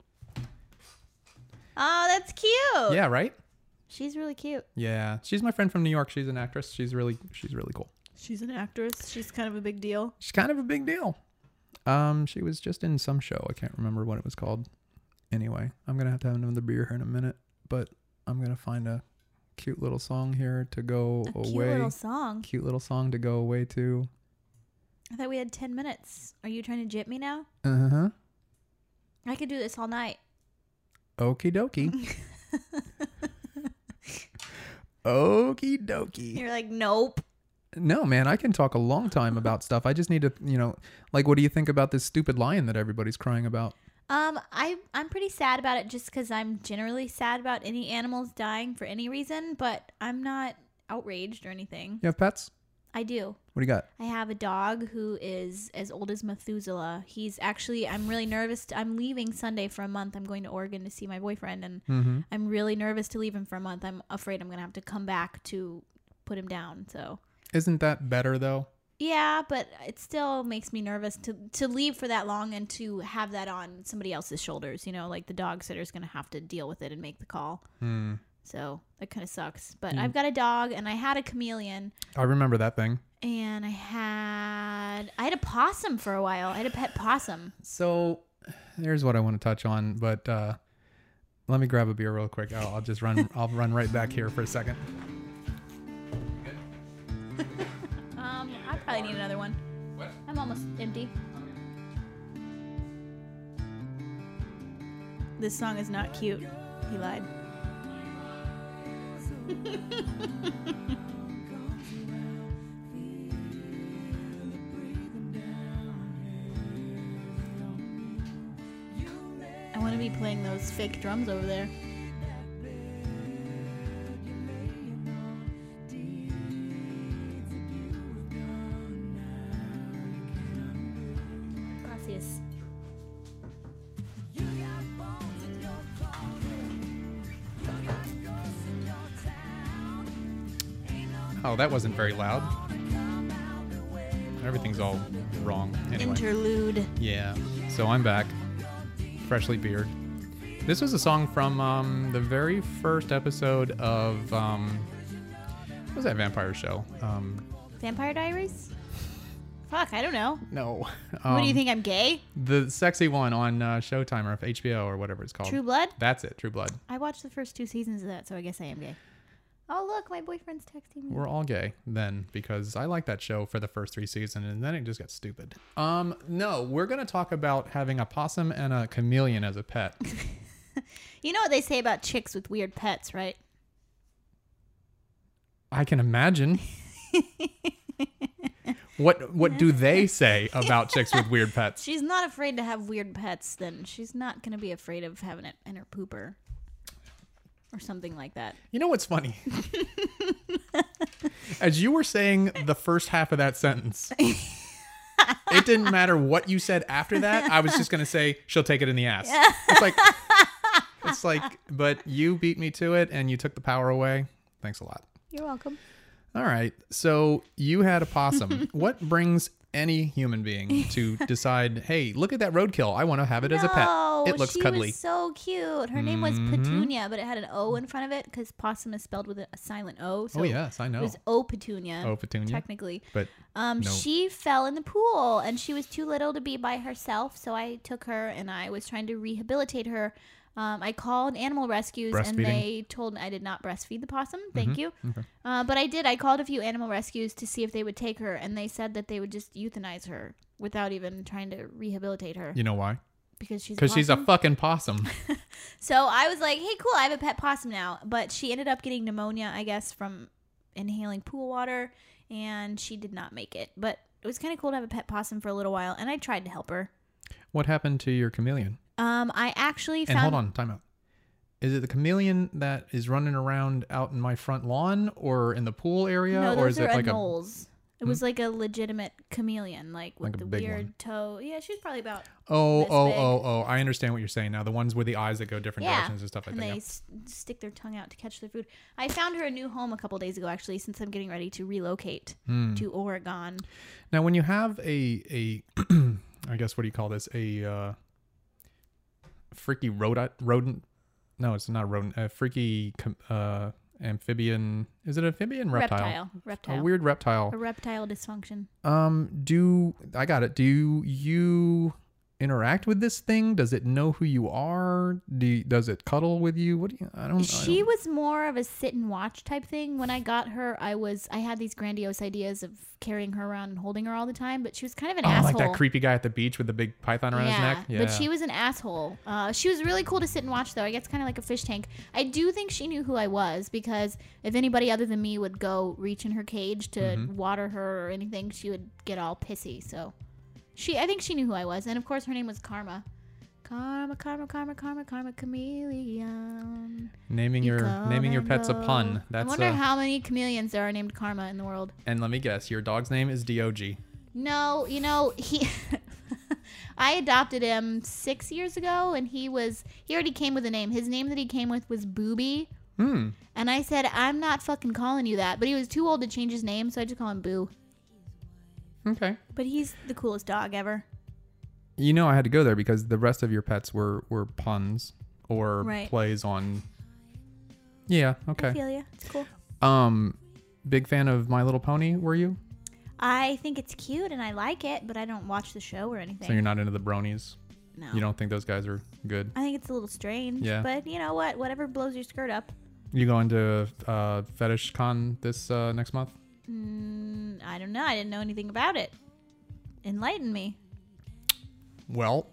Oh, that's cute. Yeah, right? She's really cute. Yeah. She's my friend from New York. She's an actress. She's really cool. She's an actress. She's kind of a big deal. She's kind of a big deal. She was just in some show. I can't remember what it was called. Anyway, I'm going to have another beer here in a minute, but I'm going to find a cute little song here to go A away. cute little song. Cute little song to go away to. I thought we had 10 minutes. Are you trying to jip me now? Uh-huh. I could do this all night. Okie dokie. Okie dokie. You're like, nope. No, man, I can talk a long time about stuff. I just need to, like, what do you think about this stupid lion that everybody's crying about? I'm pretty sad about it just because I'm generally sad about any animals dying for any reason, but I'm not outraged or anything. You have pets? I do. What do you got? I have a dog who is as old as Methuselah. He's actually, I'm really nervous. I'm leaving Sunday for a month. I'm going to Oregon to see my boyfriend, and I'm really nervous to leave him for a month. I'm afraid I'm going to have to come back to put him down. So, isn't that better, though? yeah, but it still makes me nervous to leave for that long and to have that on somebody else's shoulders. Like the dog sitter's going to have to deal with it and make the call. So that kind of sucks. But I've got a dog, and I had a chameleon. I remember that thing. And I had a possum for a while. I had a pet possum. So here's what I want to touch on, but let me grab a beer real quick. I'll just run. I'll run right back here for a second. I probably need another one. What? I'm almost empty. This song is not cute. He lied. I want to be playing those fake drums over there. Gracias. Oh, that wasn't very loud. Everything's all wrong. Anyway. Interlude. Yeah. So I'm back. Freshly bearded. This was a song from the very first episode of what was that vampire show? Vampire Diaries? Fuck, I don't know. No. What do you think? I'm gay? The sexy one on Showtime or HBO or whatever it's called. True Blood? That's it. True Blood. I watched the first 2 seasons of that, so I guess I am gay. Oh, look, my boyfriend's texting me. We're all gay then because I liked that show for the first 3 seasons and then it just got stupid. No, we're going to talk about having a possum and a chameleon as a pet. You know what they say about chicks with weird pets, right? I can imagine. What do they say about chicks with weird pets? She's not afraid to have weird pets, then she's not going to be afraid of having it in her pooper. Or something like that. You know what's funny? As you were saying the first half of that sentence, it didn't matter what you said after that. I was just going to say, she'll take it in the ass. It's like, but you beat me to it and you took the power away. Thanks a lot. You're welcome. All right. So you had a possum. What brings any human being to decide, hey, look at that roadkill. I want to have it as a pet. It looks cuddly. She was so cute. Her name was Petunia, but it had an O in front of it because possum is spelled with a silent O. So oh, yes, I know. It was O Petunia. Oh, Petunia. Technically. But no. She fell in the pool and she was too little to be by herself. So I took her and I was trying to rehabilitate her. I called animal rescues and they told me I did not breastfeed the possum. Thank you. Okay. But I did. I called a few animal rescues to see if they would take her, and they said that they would just euthanize her without even trying to rehabilitate her. You know why? Because she's a fucking possum. So I was like, hey, cool, I have a pet possum now. But she ended up getting pneumonia, I guess, from inhaling pool water, and she did not make it. But it was kind of cool to have a pet possum for a little while, and I tried to help her. What happened to your chameleon? I actually found... And hold on, time out. Is it the chameleon that is running around out in my front lawn or in the pool area? No, or is it like anoles. It was like a legitimate chameleon, like with like the weird one. Toe. Yeah, she was probably about Oh. I understand what you're saying now. The ones with the eyes that go different directions and stuff like and that. They stick their tongue out to catch their food. I found her a new home a couple days ago, actually, since I'm getting ready to relocate to Oregon. Now, when you have a I guess, what do you call this? A freaky rodent. No, it's not a rodent. A freaky amphibian. Is it amphibian? Reptile. Reptile. A weird reptile. A reptile dysfunction. I got it. Do you interact with this thing? Does it know who you are? Does it cuddle with you? What do you? I don't. She was more of a sit and watch type thing. When I got her, I had these grandiose ideas of carrying her around and holding her all the time, but she was kind of an asshole. Like that creepy guy at the beach with the big python around his neck. Yeah, but she was an asshole. She was really cool to sit and watch, though. I guess kind of like a fish tank. I do think she knew who I was, because if anybody other than me would go reach in her cage to water her or anything, she would get all pissy. So I think she knew who I was, and of course her name was Karma. Karma, chameleon. Naming your pet's a pun. I wonder how many chameleons there are named Karma in the world. And let me guess, your dog's name is Dog. No, he I adopted him 6 years ago, and he already came with a name. His name that he came with was Booby. And I said, I'm not fucking calling you that. But he was too old to change his name, so I just call him Boo. Okay. But he's the coolest dog ever. You know, I had to go there because the rest of your pets were puns or plays on. Yeah. Okay. I feel ya. It's cool. Big fan of My Little Pony, were you? I think it's cute and I like it, but I don't watch the show or anything. So you're not into the bronies? No. You don't think those guys are good? I think it's a little strange. Yeah. But you know what? Whatever blows your skirt up. You going to Fetish Con this next month? I don't know. I didn't know anything about it. Enlighten me. Well,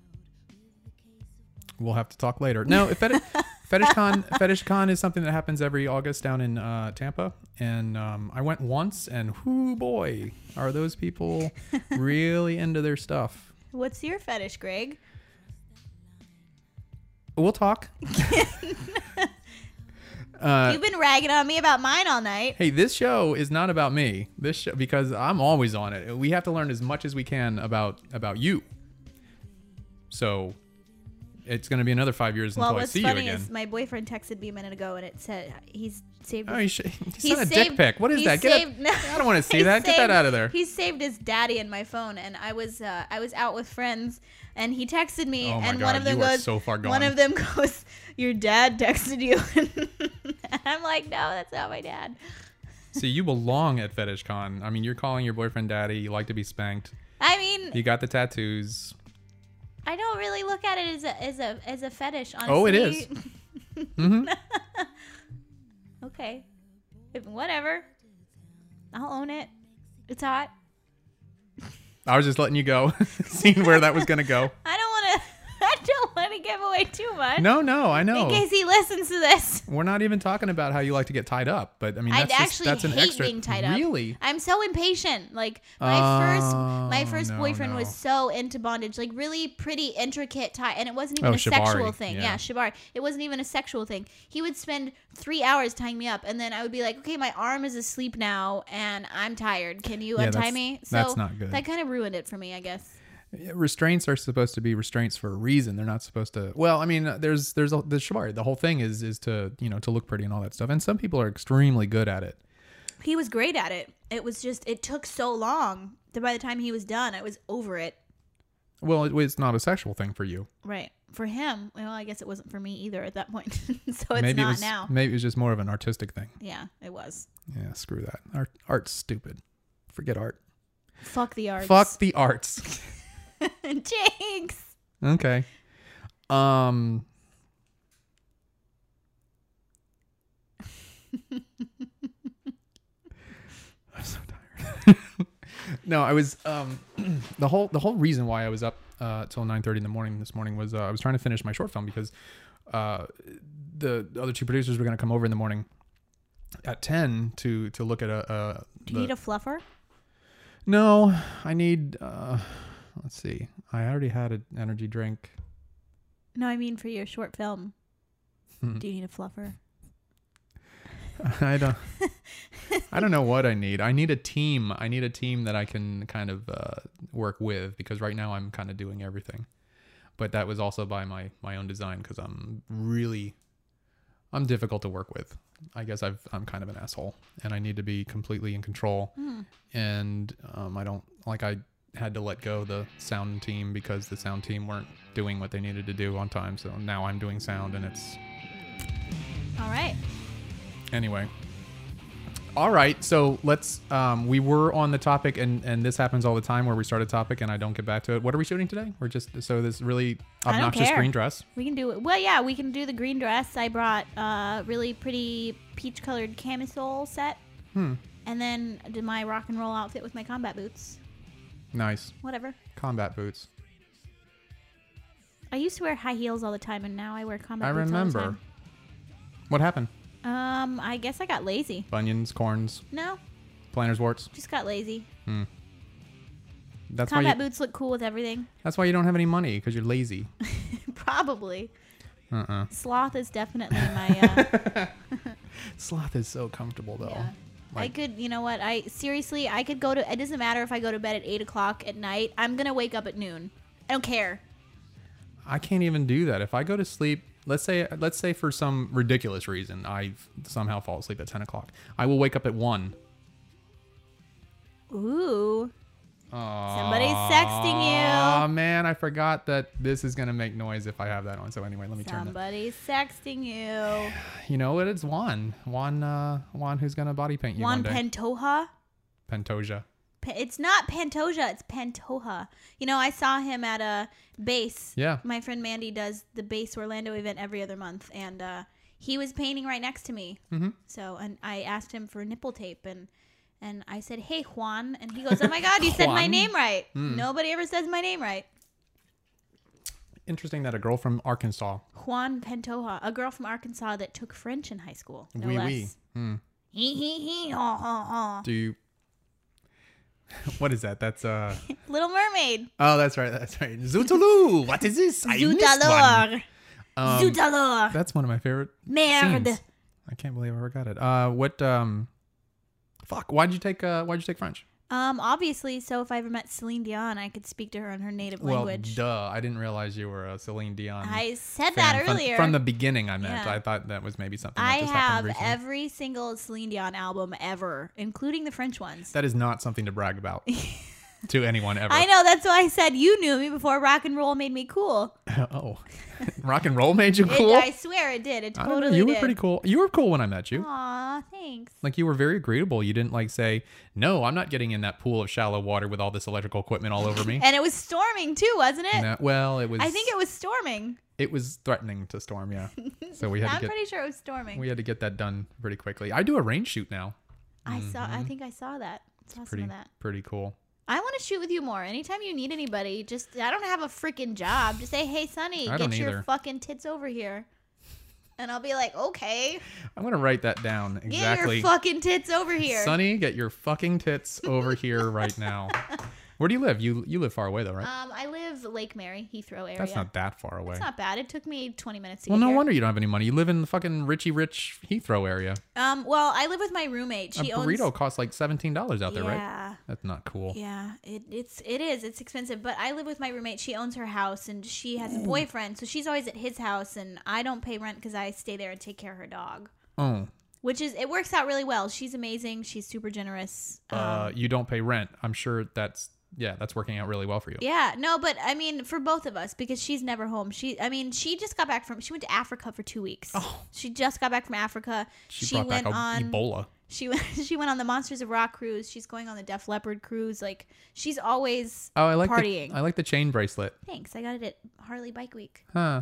we'll have to talk later. No, Fetish Con is something that happens every August down in Tampa, and I went once, and whoo boy, are those people really into their stuff. What's your fetish, Greg? We'll talk. You've been ragging on me about mine all night. Hey, this show is not about me. This show, because I'm always on it. We have to learn as much as we can about you. So it's going to be another 5 years until I see you again. What's funny is my boyfriend texted me a minute ago, and it said he's saved. Oh, he sent a dick pic. What is that? I don't want to see that. Get that out of there. He saved his daddy in my phone, and I was out with friends, and he texted me, and one of them goes, so far gone. One of them goes, "Your dad texted you," and I'm like, "No, that's not my dad." See, you belong at Fetish Con. I mean, you're calling your boyfriend daddy. You like to be spanked. I mean, you got the tattoos. I don't really look at it as a fetish, honestly. Oh, it is. Mm-hmm. Okay. Whatever. I'll own it. It's hot. I was just letting you go, seeing where that was going to go. I don't want to give away too much. No, I know. In case he listens to this. We're not even talking about how you like to get tied up, but I mean, that's an hate extra. Being tied up. Really? I'm so impatient. Like my first boyfriend was so into bondage, like really pretty intricate tie, and it wasn't even a sexual thing. Yeah, shibari. It wasn't even a sexual thing. He would spend 3 hours tying me up, and then I would be like, okay, my arm is asleep now, and I'm tired. Can you untie me? So that's not good. That kind of ruined it for me, I guess. Restraints are supposed to be restraints for a reason. They're not supposed to. Well, I mean, there's the shibari. The whole thing is to to look pretty and all that stuff. And some people are extremely good at it. He was great at it. It was just it took so long that by the time he was done, I was over it. Well, it was not a sexual thing for you, right? For him, well, I guess it wasn't for me either at that point. So it's not now. Maybe it was just more of an artistic thing. Yeah, it was. Yeah, screw that. Art's stupid. Forget art. Fuck the arts. Fuck the arts. Jinx. Okay. I'm so tired. No, I was the whole reason why I was up till 9:30 in the morning this morning was I was trying to finish my short film because the other two producers were going to come over in the morning at 10 to look at a. Do you need a fluffer? No, I need. Let's see. I already had an energy drink. No, I mean for your short film. Do you need a fluffer? I don't know what I need. I need a team. I need a team that I can kind of work with because right now I'm kind of doing everything. But that was also by my own design because I'm difficult to work with. I guess I'm kind of an asshole and I need to be completely in control. And I had to let go the sound team because the sound team weren't doing what they needed to do on time. So now I'm doing sound and it's... All right. Anyway, All right, so let's. We were on the topic, and this happens all the time where we start a topic and I don't get back to it. What are we shooting today? We're just this really obnoxious care. green dress. We can do it. Well, yeah, we can do the green dress. I brought a really pretty peach-colored camisole set. And then did my rock and roll outfit with my combat boots. Nice. Whatever. Combat boots. I used to wear high heels all the time, and now I wear combat boots remember. all the What happened? time. I guess I got lazy. Bunions, corns, No, plantar's warts. just got lazy. That's why Combat you, boots look cool with everything. That's why you don't have any money, because you're lazy. Probably. Uh-uh. Sloth is definitely my... Sloth is so comfortable though. Yeah. Like- I could, you know what? I could go to. It doesn't matter if I go to bed at 8 o'clock at night. I'm gonna wake up at noon. I don't care. I can't even do that. If I go to sleep, let's say for some ridiculous reason, I somehow fall asleep at 10 o'clock. I will wake up at 1. Ooh. Somebody's sexting Oh you. man, I forgot that this is gonna make noise if I have that on. So anyway, let me turn that. Somebody's sexting you. You know what? It's Juan. Juan, who's gonna body paint you Juan one day. Pantoja? Pantoja. It's not Pantoja, it's Pantoja. You know, I saw him at a base. Yeah. My friend Mandy does the base Orlando event every other month, and he was painting right next to me. Mm-hmm. So, and I asked him for nipple tape, and I said, "Hey, Juan," and he goes, "Oh my God, you said my Juan? name right. Nobody ever says my name right." Interesting that a girl from Arkansas. Juan Pantoja, a girl from Arkansas that took French in high school. No Oui, less. oui. Hmm. He, ha, ha, ha. Do you? What is that? That's Little Mermaid. Oh, that's right. That's right. Zootalooo. What is this? I missed one. Zoutalour. Um, Zoutalour. That's one of my favorite Merde. scenes. I can't believe I forgot it. What? Fuck. Why'd you take French? Obviously, so if I ever met Celine Dion, I could speak to her in her native language. Well, duh. I didn't realize you were a Celine Dion. I said fan. that earlier. From the beginning, I meant. Yeah. I thought that was maybe something that I just have happened recently. every single Celine Dion album ever, including the French ones. That is not something to brag about to anyone ever. I know, that's why I said you knew me before rock and roll made me cool. Oh, rock and roll made you cool? I swear it did. It I don't know. totally You did. were pretty cool. You were cool when I met you. Aw, thanks. Like, you were very agreeable. You didn't like say, "No, I'm not getting in that pool of shallow water with all this electrical equipment all over me." And it was storming too, wasn't it? No, well, it was. I think it was storming. It was threatening to storm. Yeah. So we had I'm to get. pretty sure it was storming. We had to get that done pretty quickly. I do a range shoot now. I think I saw that. Saw some Pretty of that. pretty cool. I want to shoot with you more. Anytime you need anybody, I don't have a freaking job. Just say, "Hey, Sonny, I get don't your either. fucking tits over here." And I'll be like, "Okay, I'm gonna write that down get exactly. your fucking tits over here." Sonny, get your fucking tits over here right now. Where do you live? You live far away though, right? I live Lake Mary, Heathrow area. That's not that far away. It's not bad. It took me 20 minutes to Well, get no here. wonder you don't have any money. You live in the fucking Richie Rich Heathrow area. Well, I live with my roommate. She A owns. burrito costs like $17 out there, right? Yeah. That's not cool. Yeah, it is. It's expensive, but I live with my roommate. She owns her house, and she has a boyfriend, so she's always at his house, and I don't pay rent because I stay there and take care of her dog. Oh, It works out really well. She's amazing. She's super generous. you don't pay rent. I'm sure that's working out really well for you. Yeah, no, but I mean, for both of us, because she's never home. She just got back she went to Africa for 2 weeks. Oh. She just got back from Africa. She brought back Ebola. She went on the Monsters of Rock cruise. She's going on the Def Leppard cruise. Like, she's always I like partying. I like the chain bracelet. Thanks. I got it at Harley Bike Week. Huh.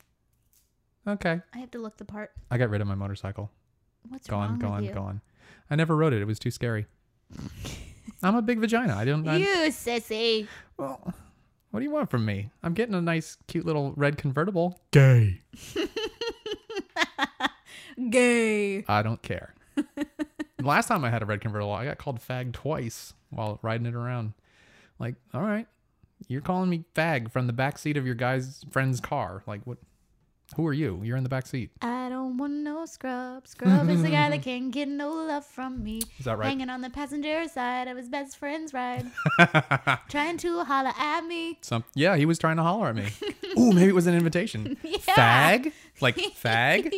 Okay. I have to look the part. I got rid of my motorcycle. What's wrong with you? Gone. I never rode it. It was too scary. I'm a big vagina. I don't. You sissy. Well, what do you want from me? I'm getting a nice, cute little red convertible. Gay. Gay. I don't care. Last time I had a red convertible, I got called fag twice while riding it around. Like, all right, you're calling me fag from the back seat of your guy's friend's car. Like, what? Who are you? You're in the back seat. I don't want no scrub. Scrub is the guy that can't get no love from me. Is that right? Hanging on the passenger side of his best friend's ride. Trying to holler at me. Yeah, he was trying to holler at me. Ooh, maybe it was an invitation. Yeah. Fag? Like fag?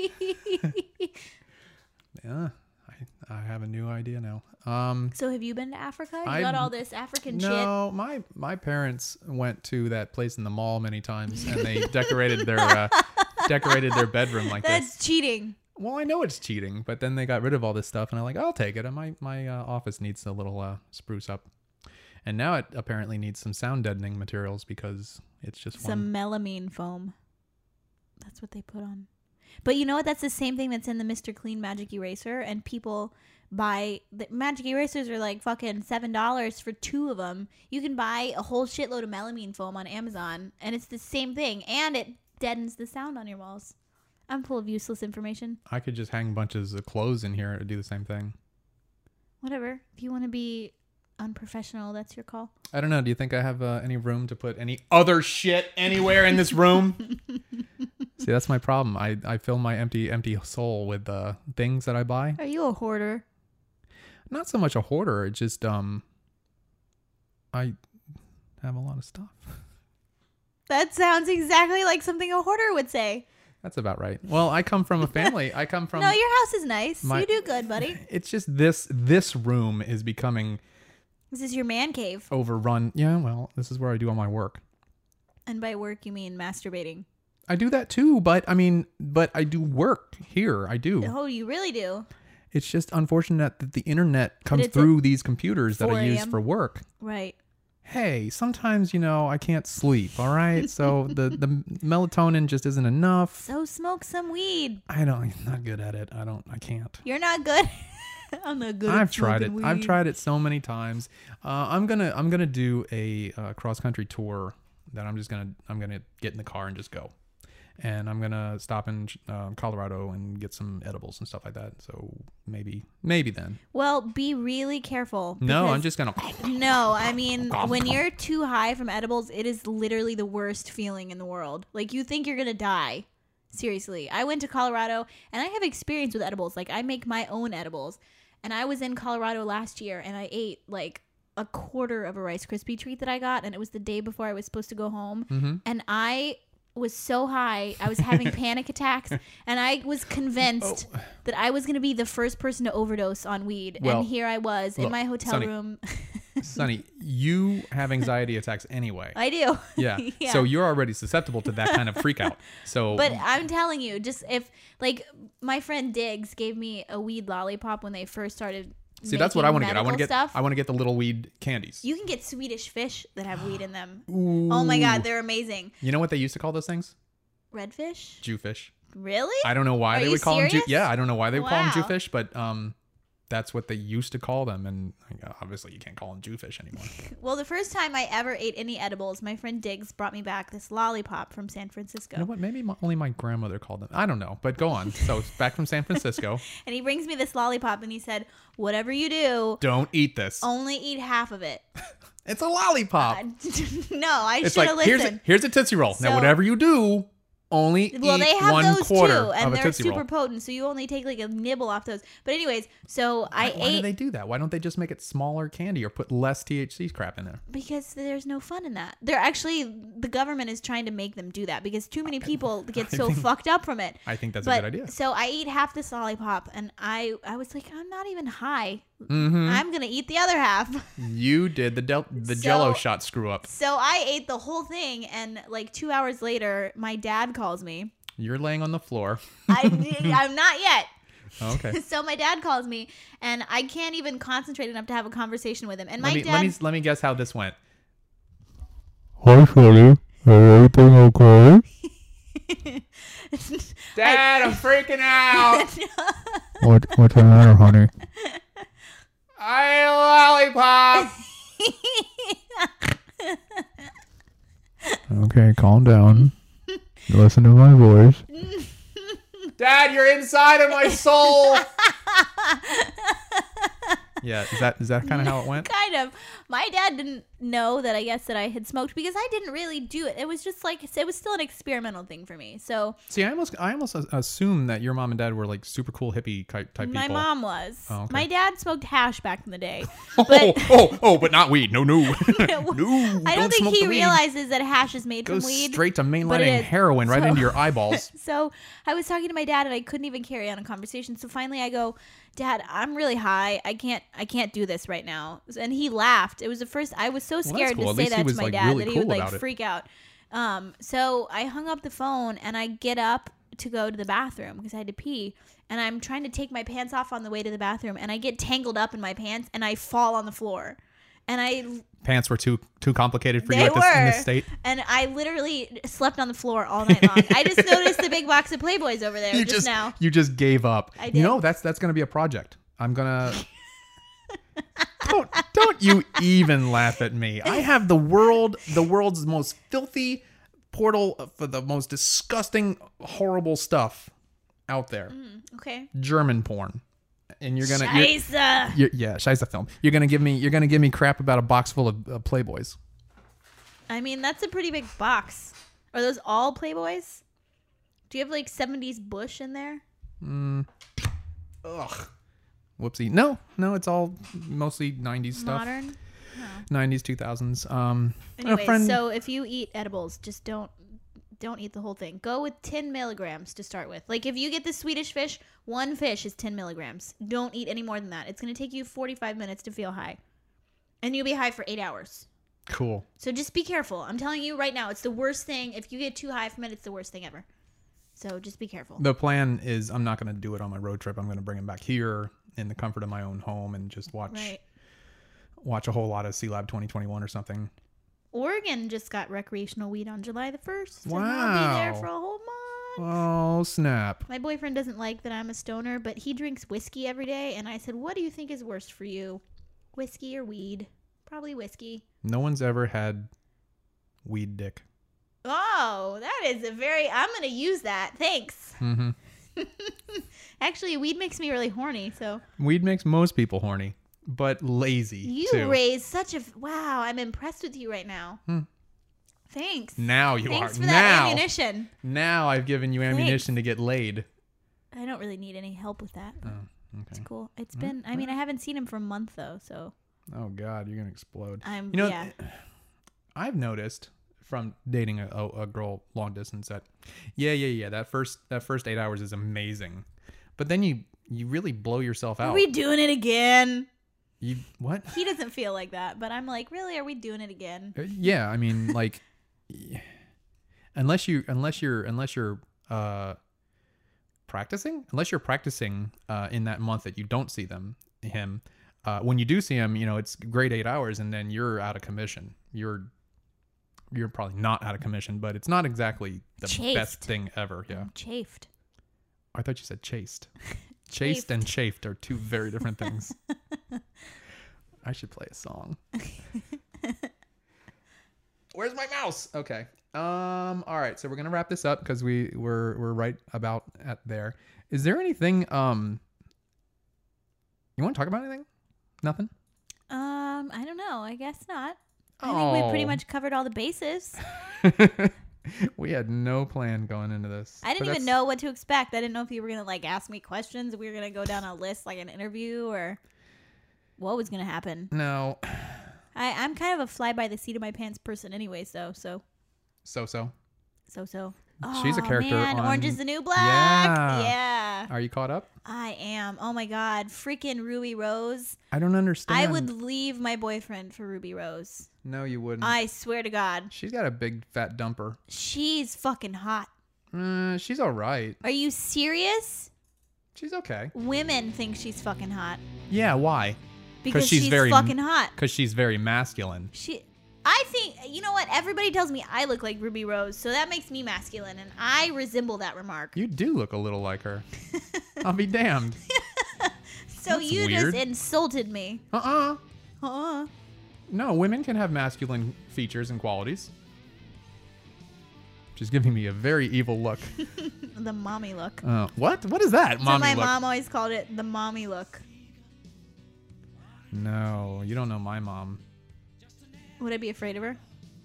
Yeah, I have a new idea now. So have you been to Africa? You I've- got all this African shit. No, my parents went to that place in the mall many times, and they decorated their bedroom like That's this. cheating. Well, I know it's cheating, but then they got rid of all this stuff, and I'm like, I'll take it. My office needs a little spruce up, and now it apparently needs some sound deadening materials because it's just Some melamine foam. That's what they put on. But you know what? That's the same thing that's in the Mr. Clean Magic Eraser, and people buy the magic erasers are like fucking $7 for 2 of them. You can buy a whole shitload of melamine foam on Amazon, and it's the same thing, and it deadens the sound on your walls. I'm full of useless information. I could just hang bunches of clothes in here to do the same thing. Whatever. If you want to be unprofessional, that's your call. I don't know. Do you think I have any room to put any other shit anywhere in this room? See, that's my problem. I fill my empty soul with things that I buy. Are you a hoarder? Not so much a hoarder. It's just I have a lot of stuff. That sounds exactly like something a hoarder would say. That's about right. Well, I come from a family. I come from... No, your house is nice. You do good, buddy. It's just this room is becoming... This is your man cave. Overrun. Yeah, well, this is where I do all my work. And by work, you mean masturbating. I do that too, but I do work here. I do. Oh, you really do? It's just unfortunate that the internet comes through these computers that I use for work. Right. Hey, sometimes, I can't sleep, all right? So the melatonin just isn't enough. So smoke some weed. I'm not good at it. I can't. You're not good? I'm not good I've tried it. weed. I've tried it so many times. I'm gonna do a cross-country tour that I'm gonna get in the car and just go. And I'm gonna stop in Colorado and get some edibles and stuff like that. So maybe then. Well, be really careful. No, I'm just gonna. No, I mean when you're too high from edibles, it is literally the worst feeling in the world. Like you think you're gonna die. Seriously, I went to Colorado and I have experience with edibles. Like I make my own edibles, and I was in Colorado last year and I ate like a quarter of a Rice Krispie treat that I got, and it was the day before I was supposed to go home, and I was so high, I was having panic attacks, and I was convinced that I was going to be the first person to overdose on weed. Well, and here I was in my hotel room. Sonny, you have anxiety attacks anyway. I do. Yeah. Yeah. So you're already susceptible to that kind of freak out. So, but I'm telling you, just if like my friend Diggs gave me a weed lollipop when they first started. See, that's what I want to get. I want to get the little weed candies. You can get Swedish Fish that have weed in them. Ooh. Oh my God, they're amazing. You know what they used to call those things? Redfish? Jewfish. Really? I don't know why they would call them. Yeah, I don't know why they would call them Wow. Jewfish, but that's what they used to call them, and obviously you can't call them Jewfish anymore. Well, the first time I ever ate any edibles, my friend Diggs brought me back this lollipop from San Francisco. You know what? Maybe only my grandmother called them. I don't know, but go on. So it's back from San Francisco. And he brings me this lollipop, and he said, whatever you do, don't eat this. Only eat half of it. It's a lollipop. No, I should have listened. Here's a Tootsie Roll. Now, whatever you do, only eat they have 1/4 those too, and of a they're Tootsie super Roll. potent, so you only take like a nibble off those. But anyways, so I ate. Why do they do that? Why don't they just make it smaller candy or put less THC crap in there? Because there's no fun in that. They're actually, the government is trying to make them do that because too many people get so fucked up from it. I think that's a good idea. So I eat half this lollipop, and I was like, I'm not even high. Mm-hmm. I'm gonna eat the other half. You did the Jello shot screw up. So I ate the whole thing, and like 2 hours later, my dad calls me. You're laying on the floor. I'm not yet. Oh, okay. So my dad calls me, and I can't even concentrate enough to have a conversation with him. And let me guess how this went. Hi, Shirley. Is everything okay? Dad, I'm freaking out. What's the matter, honey? I lollipop. Okay, calm down. Listen to my voice. Dad, you're inside of my soul. Yeah, is that kind of how it went? Kind of. My dad didn't know that I had smoked because I didn't really do it. It was just like, it was still an experimental thing for me. So see, I almost assumed that your mom and dad were like super cool hippie type people. My mom was. Oh, okay. My dad smoked hash back in the day. But not weed. No. No. I don't think he realizes that hash is made from weed. Goes straight to mainlining heroin right into your eyeballs. So I was talking to my dad, and I couldn't even carry on a conversation. So finally I go, Dad, I'm really high. I can't do this right now. And he laughed. It was the first. I was so scared to say that to my dad that he would like freak out. So I hung up the phone, and I get up to go to the bathroom because I had to pee, and I'm trying to take my pants off on the way to the bathroom, and I get tangled up in my pants, and I fall on the floor, and Pants were too complicated for you they in this were, state. and I literally slept on the floor all night long. I just noticed the big box of Playboys over there just now. You just gave up. I did. You know, that's going to be a project. I'm gonna. Don't you even laugh at me. I have the world's most filthy portal for the most disgusting, horrible stuff out there. Okay. German porn. And you're gonna Scheisse. yeah, Scheisse film. You're gonna give me crap about a box full of Playboys. I mean, that's a pretty big box. Are those all Playboys? Do you have like 70s Bush in there? Ugh. Whoopsie. No, it's all mostly 90s stuff. Modern? 90s, 2000s. Anyway, so if you eat edibles, just don't eat the whole thing. Go with 10 milligrams to start with. Like if you get the Swedish fish, one fish is 10 milligrams. Don't eat any more than that. It's going to take you 45 minutes to feel high. And you'll be high for 8 hours. Cool. So just be careful. I'm telling you right now, it's the worst thing. If you get too high from it, it's the worst thing ever. So just be careful. The plan is I'm not going to do it on my road trip. I'm going to bring him back here in the comfort of my own home and just watch a whole lot of C Lab 2021 or something. Oregon just got recreational weed on July the 1st. Wow. And I'll be there for a whole month. Oh, snap. My boyfriend doesn't like that I'm a stoner, but he drinks whiskey every day. And I said, what do you think is worst for you? Whiskey or weed? Probably whiskey. No one's ever had weed dick. Oh, that is I'm going to use that. Thanks. Mm-hmm. Actually, weed makes me really horny, so. Weed makes most people horny, but lazy, You too. raised such a... Wow, I'm impressed with you right now. Thanks. Now you Thanks are. for that ammunition. Now I've given you ammunition to get laid. I don't really need any help with that. Oh, okay. It's cool. It's been... I mean, I haven't seen him for a month, though, so... Oh, God, you're going to explode. Yeah. I've noticed from dating a girl long distance that, yeah, that first 8 hours is amazing. But then you really blow yourself out. Are we doing it again? You what? He doesn't feel like that, but I'm like, really? Are we doing it again? Yeah, I mean, like, unless you're practicing in that month that you don't see him. When you do see him, it's great 8 hours, and then you're out of commission. You're probably not out of commission, but it's not exactly the best thing ever. Yeah, I'm chafed. I thought you said chaste. Chaste and chafed are two very different things. I should play a song. Where's my mouse? Okay. All right. So we're gonna wrap this up because we're right about at there. Is there anything you want to talk about? Anything? Nothing. I don't know. I guess not. I think we pretty much covered all the bases. We had no plan going into this. I didn't even know what to expect. I didn't know if you were gonna ask me questions. We were gonna go down a list like an interview, or what was gonna happen. No. I'm kind of a fly by the seat of my pants person, anyways. Though. So. She's a character man. on Orange is the New Black. Yeah. Are you caught up? I am. Oh my God. Freaking Ruby Rose. I don't understand. I would leave my boyfriend for Ruby Rose. No, you wouldn't. I swear to God. She's got a big fat dumper. She's fucking hot. She's all right. Are you serious? She's okay. Women think she's fucking hot. Yeah, why? Because she's fucking hot. Because she's very masculine. I think, you know what? Everybody tells me I look like Ruby Rose, so that makes me masculine, and I resemble that remark. You do look a little like her. I'll be damned. So That's you weird. just insulted me. No, women can have masculine features and qualities. She's giving me a very evil look. The mommy look. What? What is that? So my mom always called it the mommy look. No, you don't know my mom. Would I be afraid of her?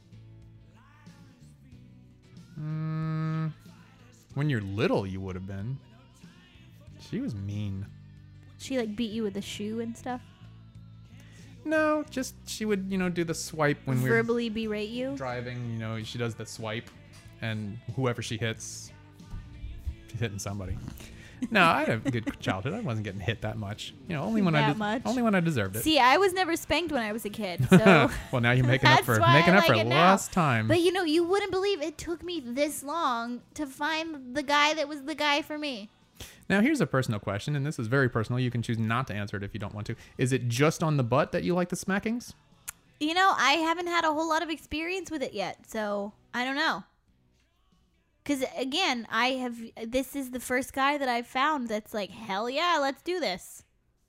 When you're little, you would have been. She was mean. She like beat you with a shoe and stuff? No, just she would, do the swipe when we're verbally berate you? driving. She does the swipe, and whoever she hits, she's hitting somebody. No, I had a good childhood. I wasn't getting hit that much. You know, only when only when I deserved it. See, I was never spanked when I was a kid. So Well, now you're making up for lost time. But you wouldn't believe it took me this long to find the guy that was the guy for me. Now, here's a personal question, and this is very personal. You can choose not to answer it if you don't want to. Is it just on the butt that you like the smackings? You know, I haven't had a whole lot of experience with it yet, so I don't know. Because, again, this is the first guy that I've found that's like, hell yeah, let's do this.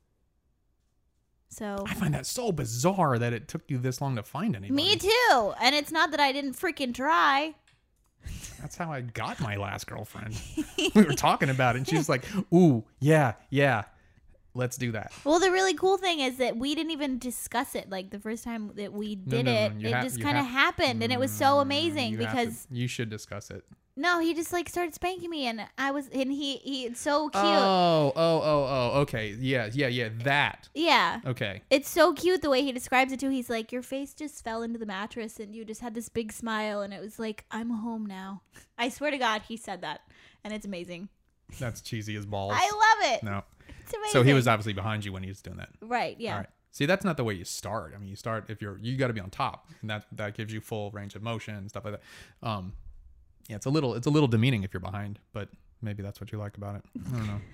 So I find that so bizarre that it took you this long to find anybody. Me too. And it's not that I didn't freaking try. That's how I got my last girlfriend. We were talking about it, and she was like, ooh, yeah, let's do that. Well, the really cool thing is that we didn't even discuss it. Like, the first time that we did it just kind of happened, and it was so amazing because... You should discuss it. No, he just, like, started spanking me, and it's so cute. Oh, okay. Yeah, that. Yeah. Okay. It's so cute the way he describes it, too. He's like, your face just fell into the mattress, and you just had this big smile, and it was like, I'm home now. I swear to God, he said that, and it's amazing. That's cheesy as balls. I love it. No. It's amazing. So he was obviously behind you when he was doing that. Right, yeah. All right. See, that's not the way you start. I mean, you start you got to be on top, and that gives you full range of motion and stuff like that. Yeah, it's a little demeaning if you're behind, but maybe that's what you like about it. I don't know.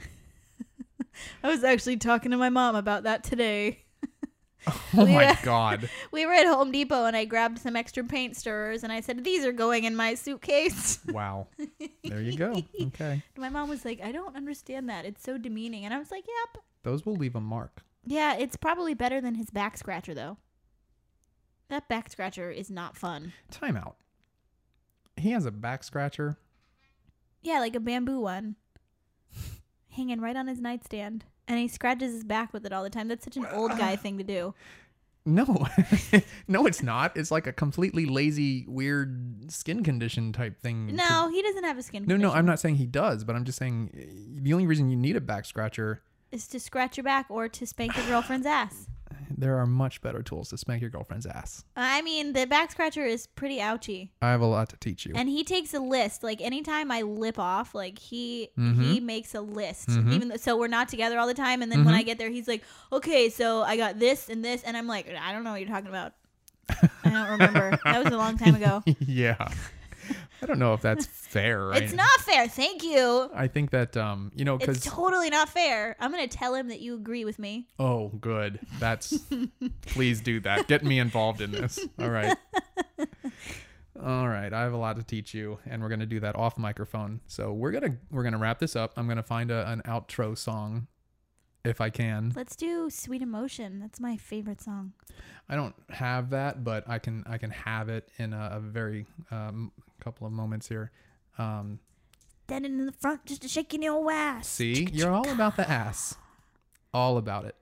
I was actually talking to my mom about that today. Oh my God. We were at Home Depot and I grabbed some extra paint stirrers and I said, these are going in my suitcase. Wow. There you go. Okay. My mom was like, I don't understand that. It's so demeaning. And I was like, yep. Those will leave a mark. Yeah, it's probably better than his back scratcher though. That back scratcher is not fun. Time out. He has a back scratcher? Yeah, like a bamboo one. Hanging right on his nightstand. And he scratches his back with it all the time. That's such an old guy thing to do. No. No, it's not. It's like a completely lazy, weird skin condition type thing. No, he doesn't have a skin condition. No, I'm not saying he does, but I'm just saying the only reason you need a back scratcher is to scratch your back or to spank your girlfriend's ass. There are much better tools to spank your girlfriend's ass. I mean, the back scratcher is pretty ouchy. I have a lot to teach you. And he takes a list. Like, anytime I lip off, like, he makes a list. Even though, so we're not together all the time. And then when I get there, he's like, okay, so I got this and this. And I'm like, I don't know what you're talking about. I don't remember. That was a long time ago. Yeah. I don't know if that's fair. It's not fair. Thank you. I think that, because... It's totally not fair. I'm going to tell him that you agree with me. Oh, good. That's... Please do that. Get me involved in this. All right. All right. I have a lot to teach you, and we're going to do that off microphone. So we're gonna wrap this up. I'm going to find an outro song if I can. Let's do Sweet Emotion. That's my favorite song. I don't have that, but I can have it in a very couple of moments here. Standing in the front just to shaking your ass. See, you're all about the ass. All about it.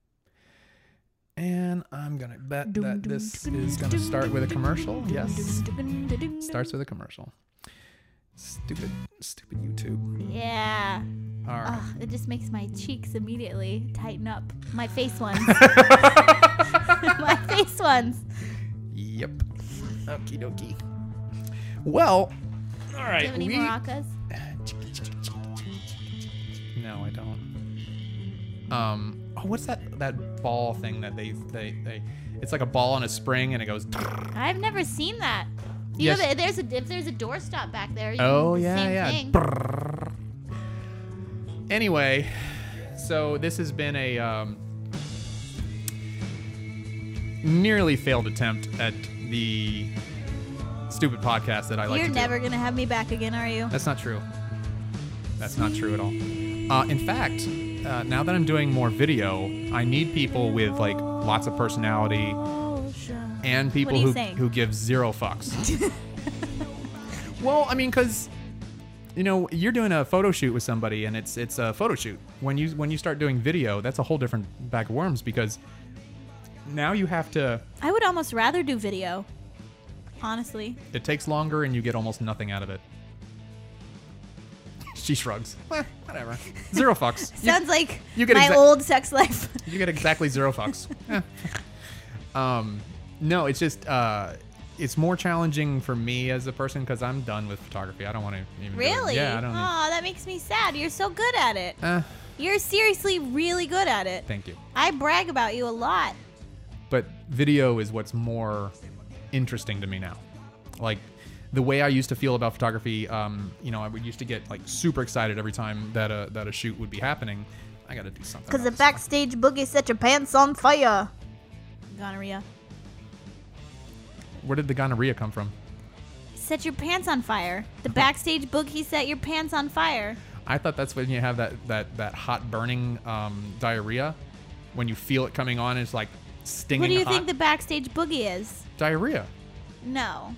And I'm gonna bet that this is gonna start with a commercial. Yes. Starts with a commercial. Stupid YouTube. Yeah. All right. Oh, it just makes my cheeks immediately tighten up. My face ones. My face ones. Yep. Okie dokie. Well, all right. Do you have any maracas? No, I don't. What's that ball thing that they it's like a ball on a spring and it goes. I've never seen that. Yes. If there's a doorstop back there. Same thing. Anyway, so this has been a nearly failed attempt at the stupid podcast that I like to do. You're never going to have me back again, are you? That's not true. That's not true at all. In fact, now that I'm doing more video, I need people with like lots of personality and people who give zero fucks. Well, I mean, because you're doing a photo shoot with somebody, and it's a photo shoot. When you start doing video, that's a whole different bag of worms because now you have to. I would almost rather do video, honestly. It takes longer, and you get almost nothing out of it. She shrugs. Whatever. Zero fucks. Sounds like my old sex life. You get exactly zero fucks. No, it's just it's more challenging for me as a person because I'm done with photography. I don't want to even. Really? Yeah, I don't. Oh, that makes me sad. You're so good at it. Eh, You're seriously really good at it. thank you. I brag about you a lot. But video is what's more interesting to me now. Like the way I used to feel about photography, you know, I would used to get like super excited every time that a shoot would be happening. I got to do something. Because the else. backstage boogie set your pants on fire. Gonorrhea. Where did the gonorrhea come from? Set your pants on fire. The backstage boogie set your pants on fire. I thought that's when you have that hot burning diarrhea. When you feel it coming on, it's like stinging What do you hot. think the backstage boogie is? Diarrhea. No.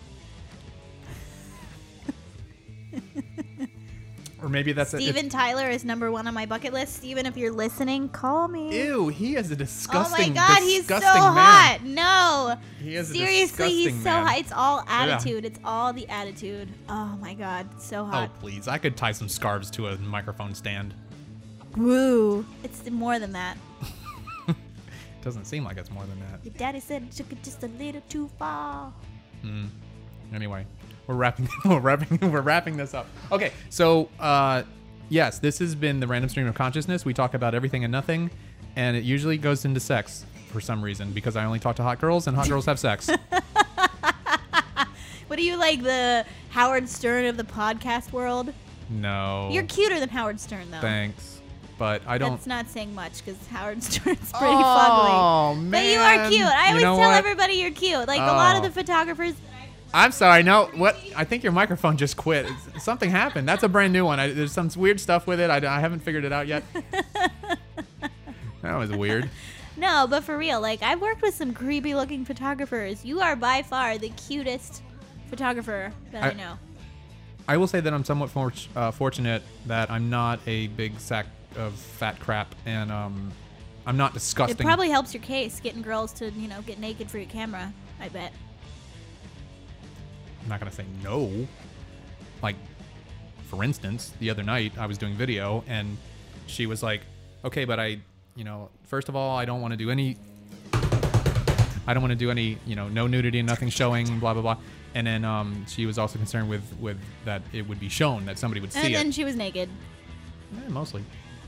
Or maybe that's Steven Tyler is number 1 on my bucket list. Steven, if you're listening, call me. Ew, he is a Oh disgusting, my God, he's so disgusting man. hot. No. He is a Seriously, he's disgusting so man. hot. It's all attitude. It's all the attitude. Oh my God, so Oh, hot. please. I could tie some scarves to a microphone stand. Woo. It's more than that. Doesn't seem like it's more than that. Your daddy said it took it just a little too far. Anyway, we're wrapping this up. Okay, so yes, this has been the Random Stream of Consciousness. We talk about everything and nothing, and it usually goes into sex for some reason because I only talk to hot girls and hot girls have sex. What are you, like the Howard Stern of the podcast world? No. You're cuter than Howard Stern, though. Thanks. But I don't. That's not saying much because Howard Stern's pretty Oh, fugly. man. But you are cute. I always know tell what? everybody you're cute. Like a lot of Oh. the photographers. I'm sorry. No, what? I think your microphone just quit. Something happened. That's a brand new one. There's some weird stuff with it. I haven't figured it out yet. That was weird. No, but for real, like I've worked with some creepy looking photographers. You are by far the cutest photographer that I know. I will say that I'm somewhat fortunate that I'm not a big sack of fat crap, and I'm not It disgusting. probably helps your case getting girls to, get naked for your camera, I bet. I'm not gonna say no. Like, for instance, the other night I was doing video, and she was like, "Okay, but first of all, I don't want to do any, no nudity and nothing showing, blah blah blah." And then she was also concerned with that it would be shown, that somebody would see And then it. she was naked. Mostly.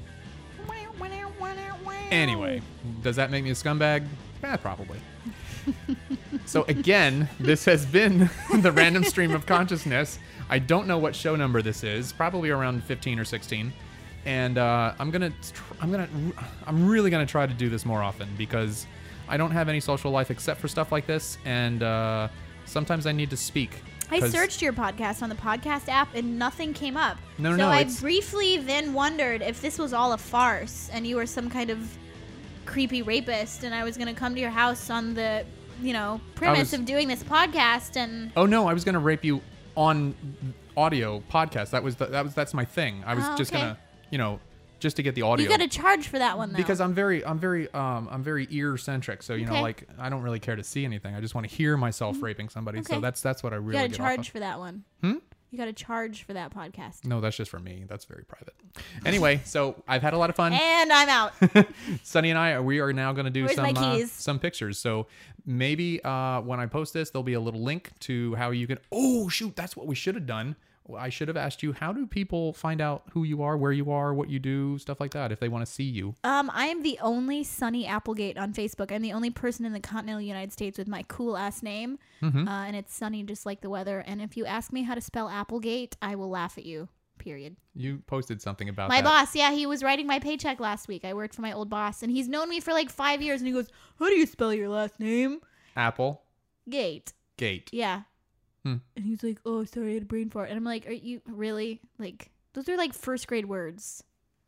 Anyway, does that make me a scumbag? Probably. So again, this has been the Random Stream of Consciousness. I don't know what show number this is. Probably around 15 or 16. And I'm really gonna try to do this more often because I don't have any social life except for stuff like this, and sometimes I need to speak. I 'cause- searched your podcast on the podcast app and nothing came up. No, I it's- briefly then wondered if this was all a farce and you were some kind of creepy rapist and I was going to come to your house on the, premise of doing this podcast and... Oh no, I was gonna rape you on audio podcast. That's my thing. I was Oh, just okay. gonna, just to get the audio. You got to charge for that one, though. Because I'm very ear centric. So Okay. like I don't really care to see anything. I just want to hear myself raping somebody. So Okay. that's what I really you got to get charge off of. for that one. You got to charge for that podcast. No, that's just for me. That's very private. Anyway, so I've had a lot of fun. And I'm out. Sunny and we are now going to do Where's my keys? some pictures. So maybe when I post this, there'll be a little link to how you can. Oh shoot, that's what we should have done. I should have asked you, how do people find out who you are, where you are, what you do, stuff like that, if they want to see you? I am the only Sunny Applegate on Facebook. I'm the only person in the continental United States with my cool ass name. And it's Sunny just like the weather. And if you ask me how to spell Applegate, I will laugh at you. Period. You posted something about My that. boss, yeah, he was writing my paycheck last week. I worked for my old boss, and he's known me for like 5 years. And he goes, "How do you spell your last name?" Apple Gate. Gate. Yeah. And he's like, "Oh, sorry, I had a brain fart." And I'm like, "Are you really? Like, those are like first grade words."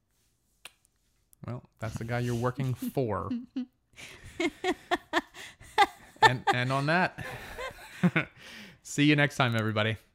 Well, that's the guy you're working for. and on that, see you next time, everybody.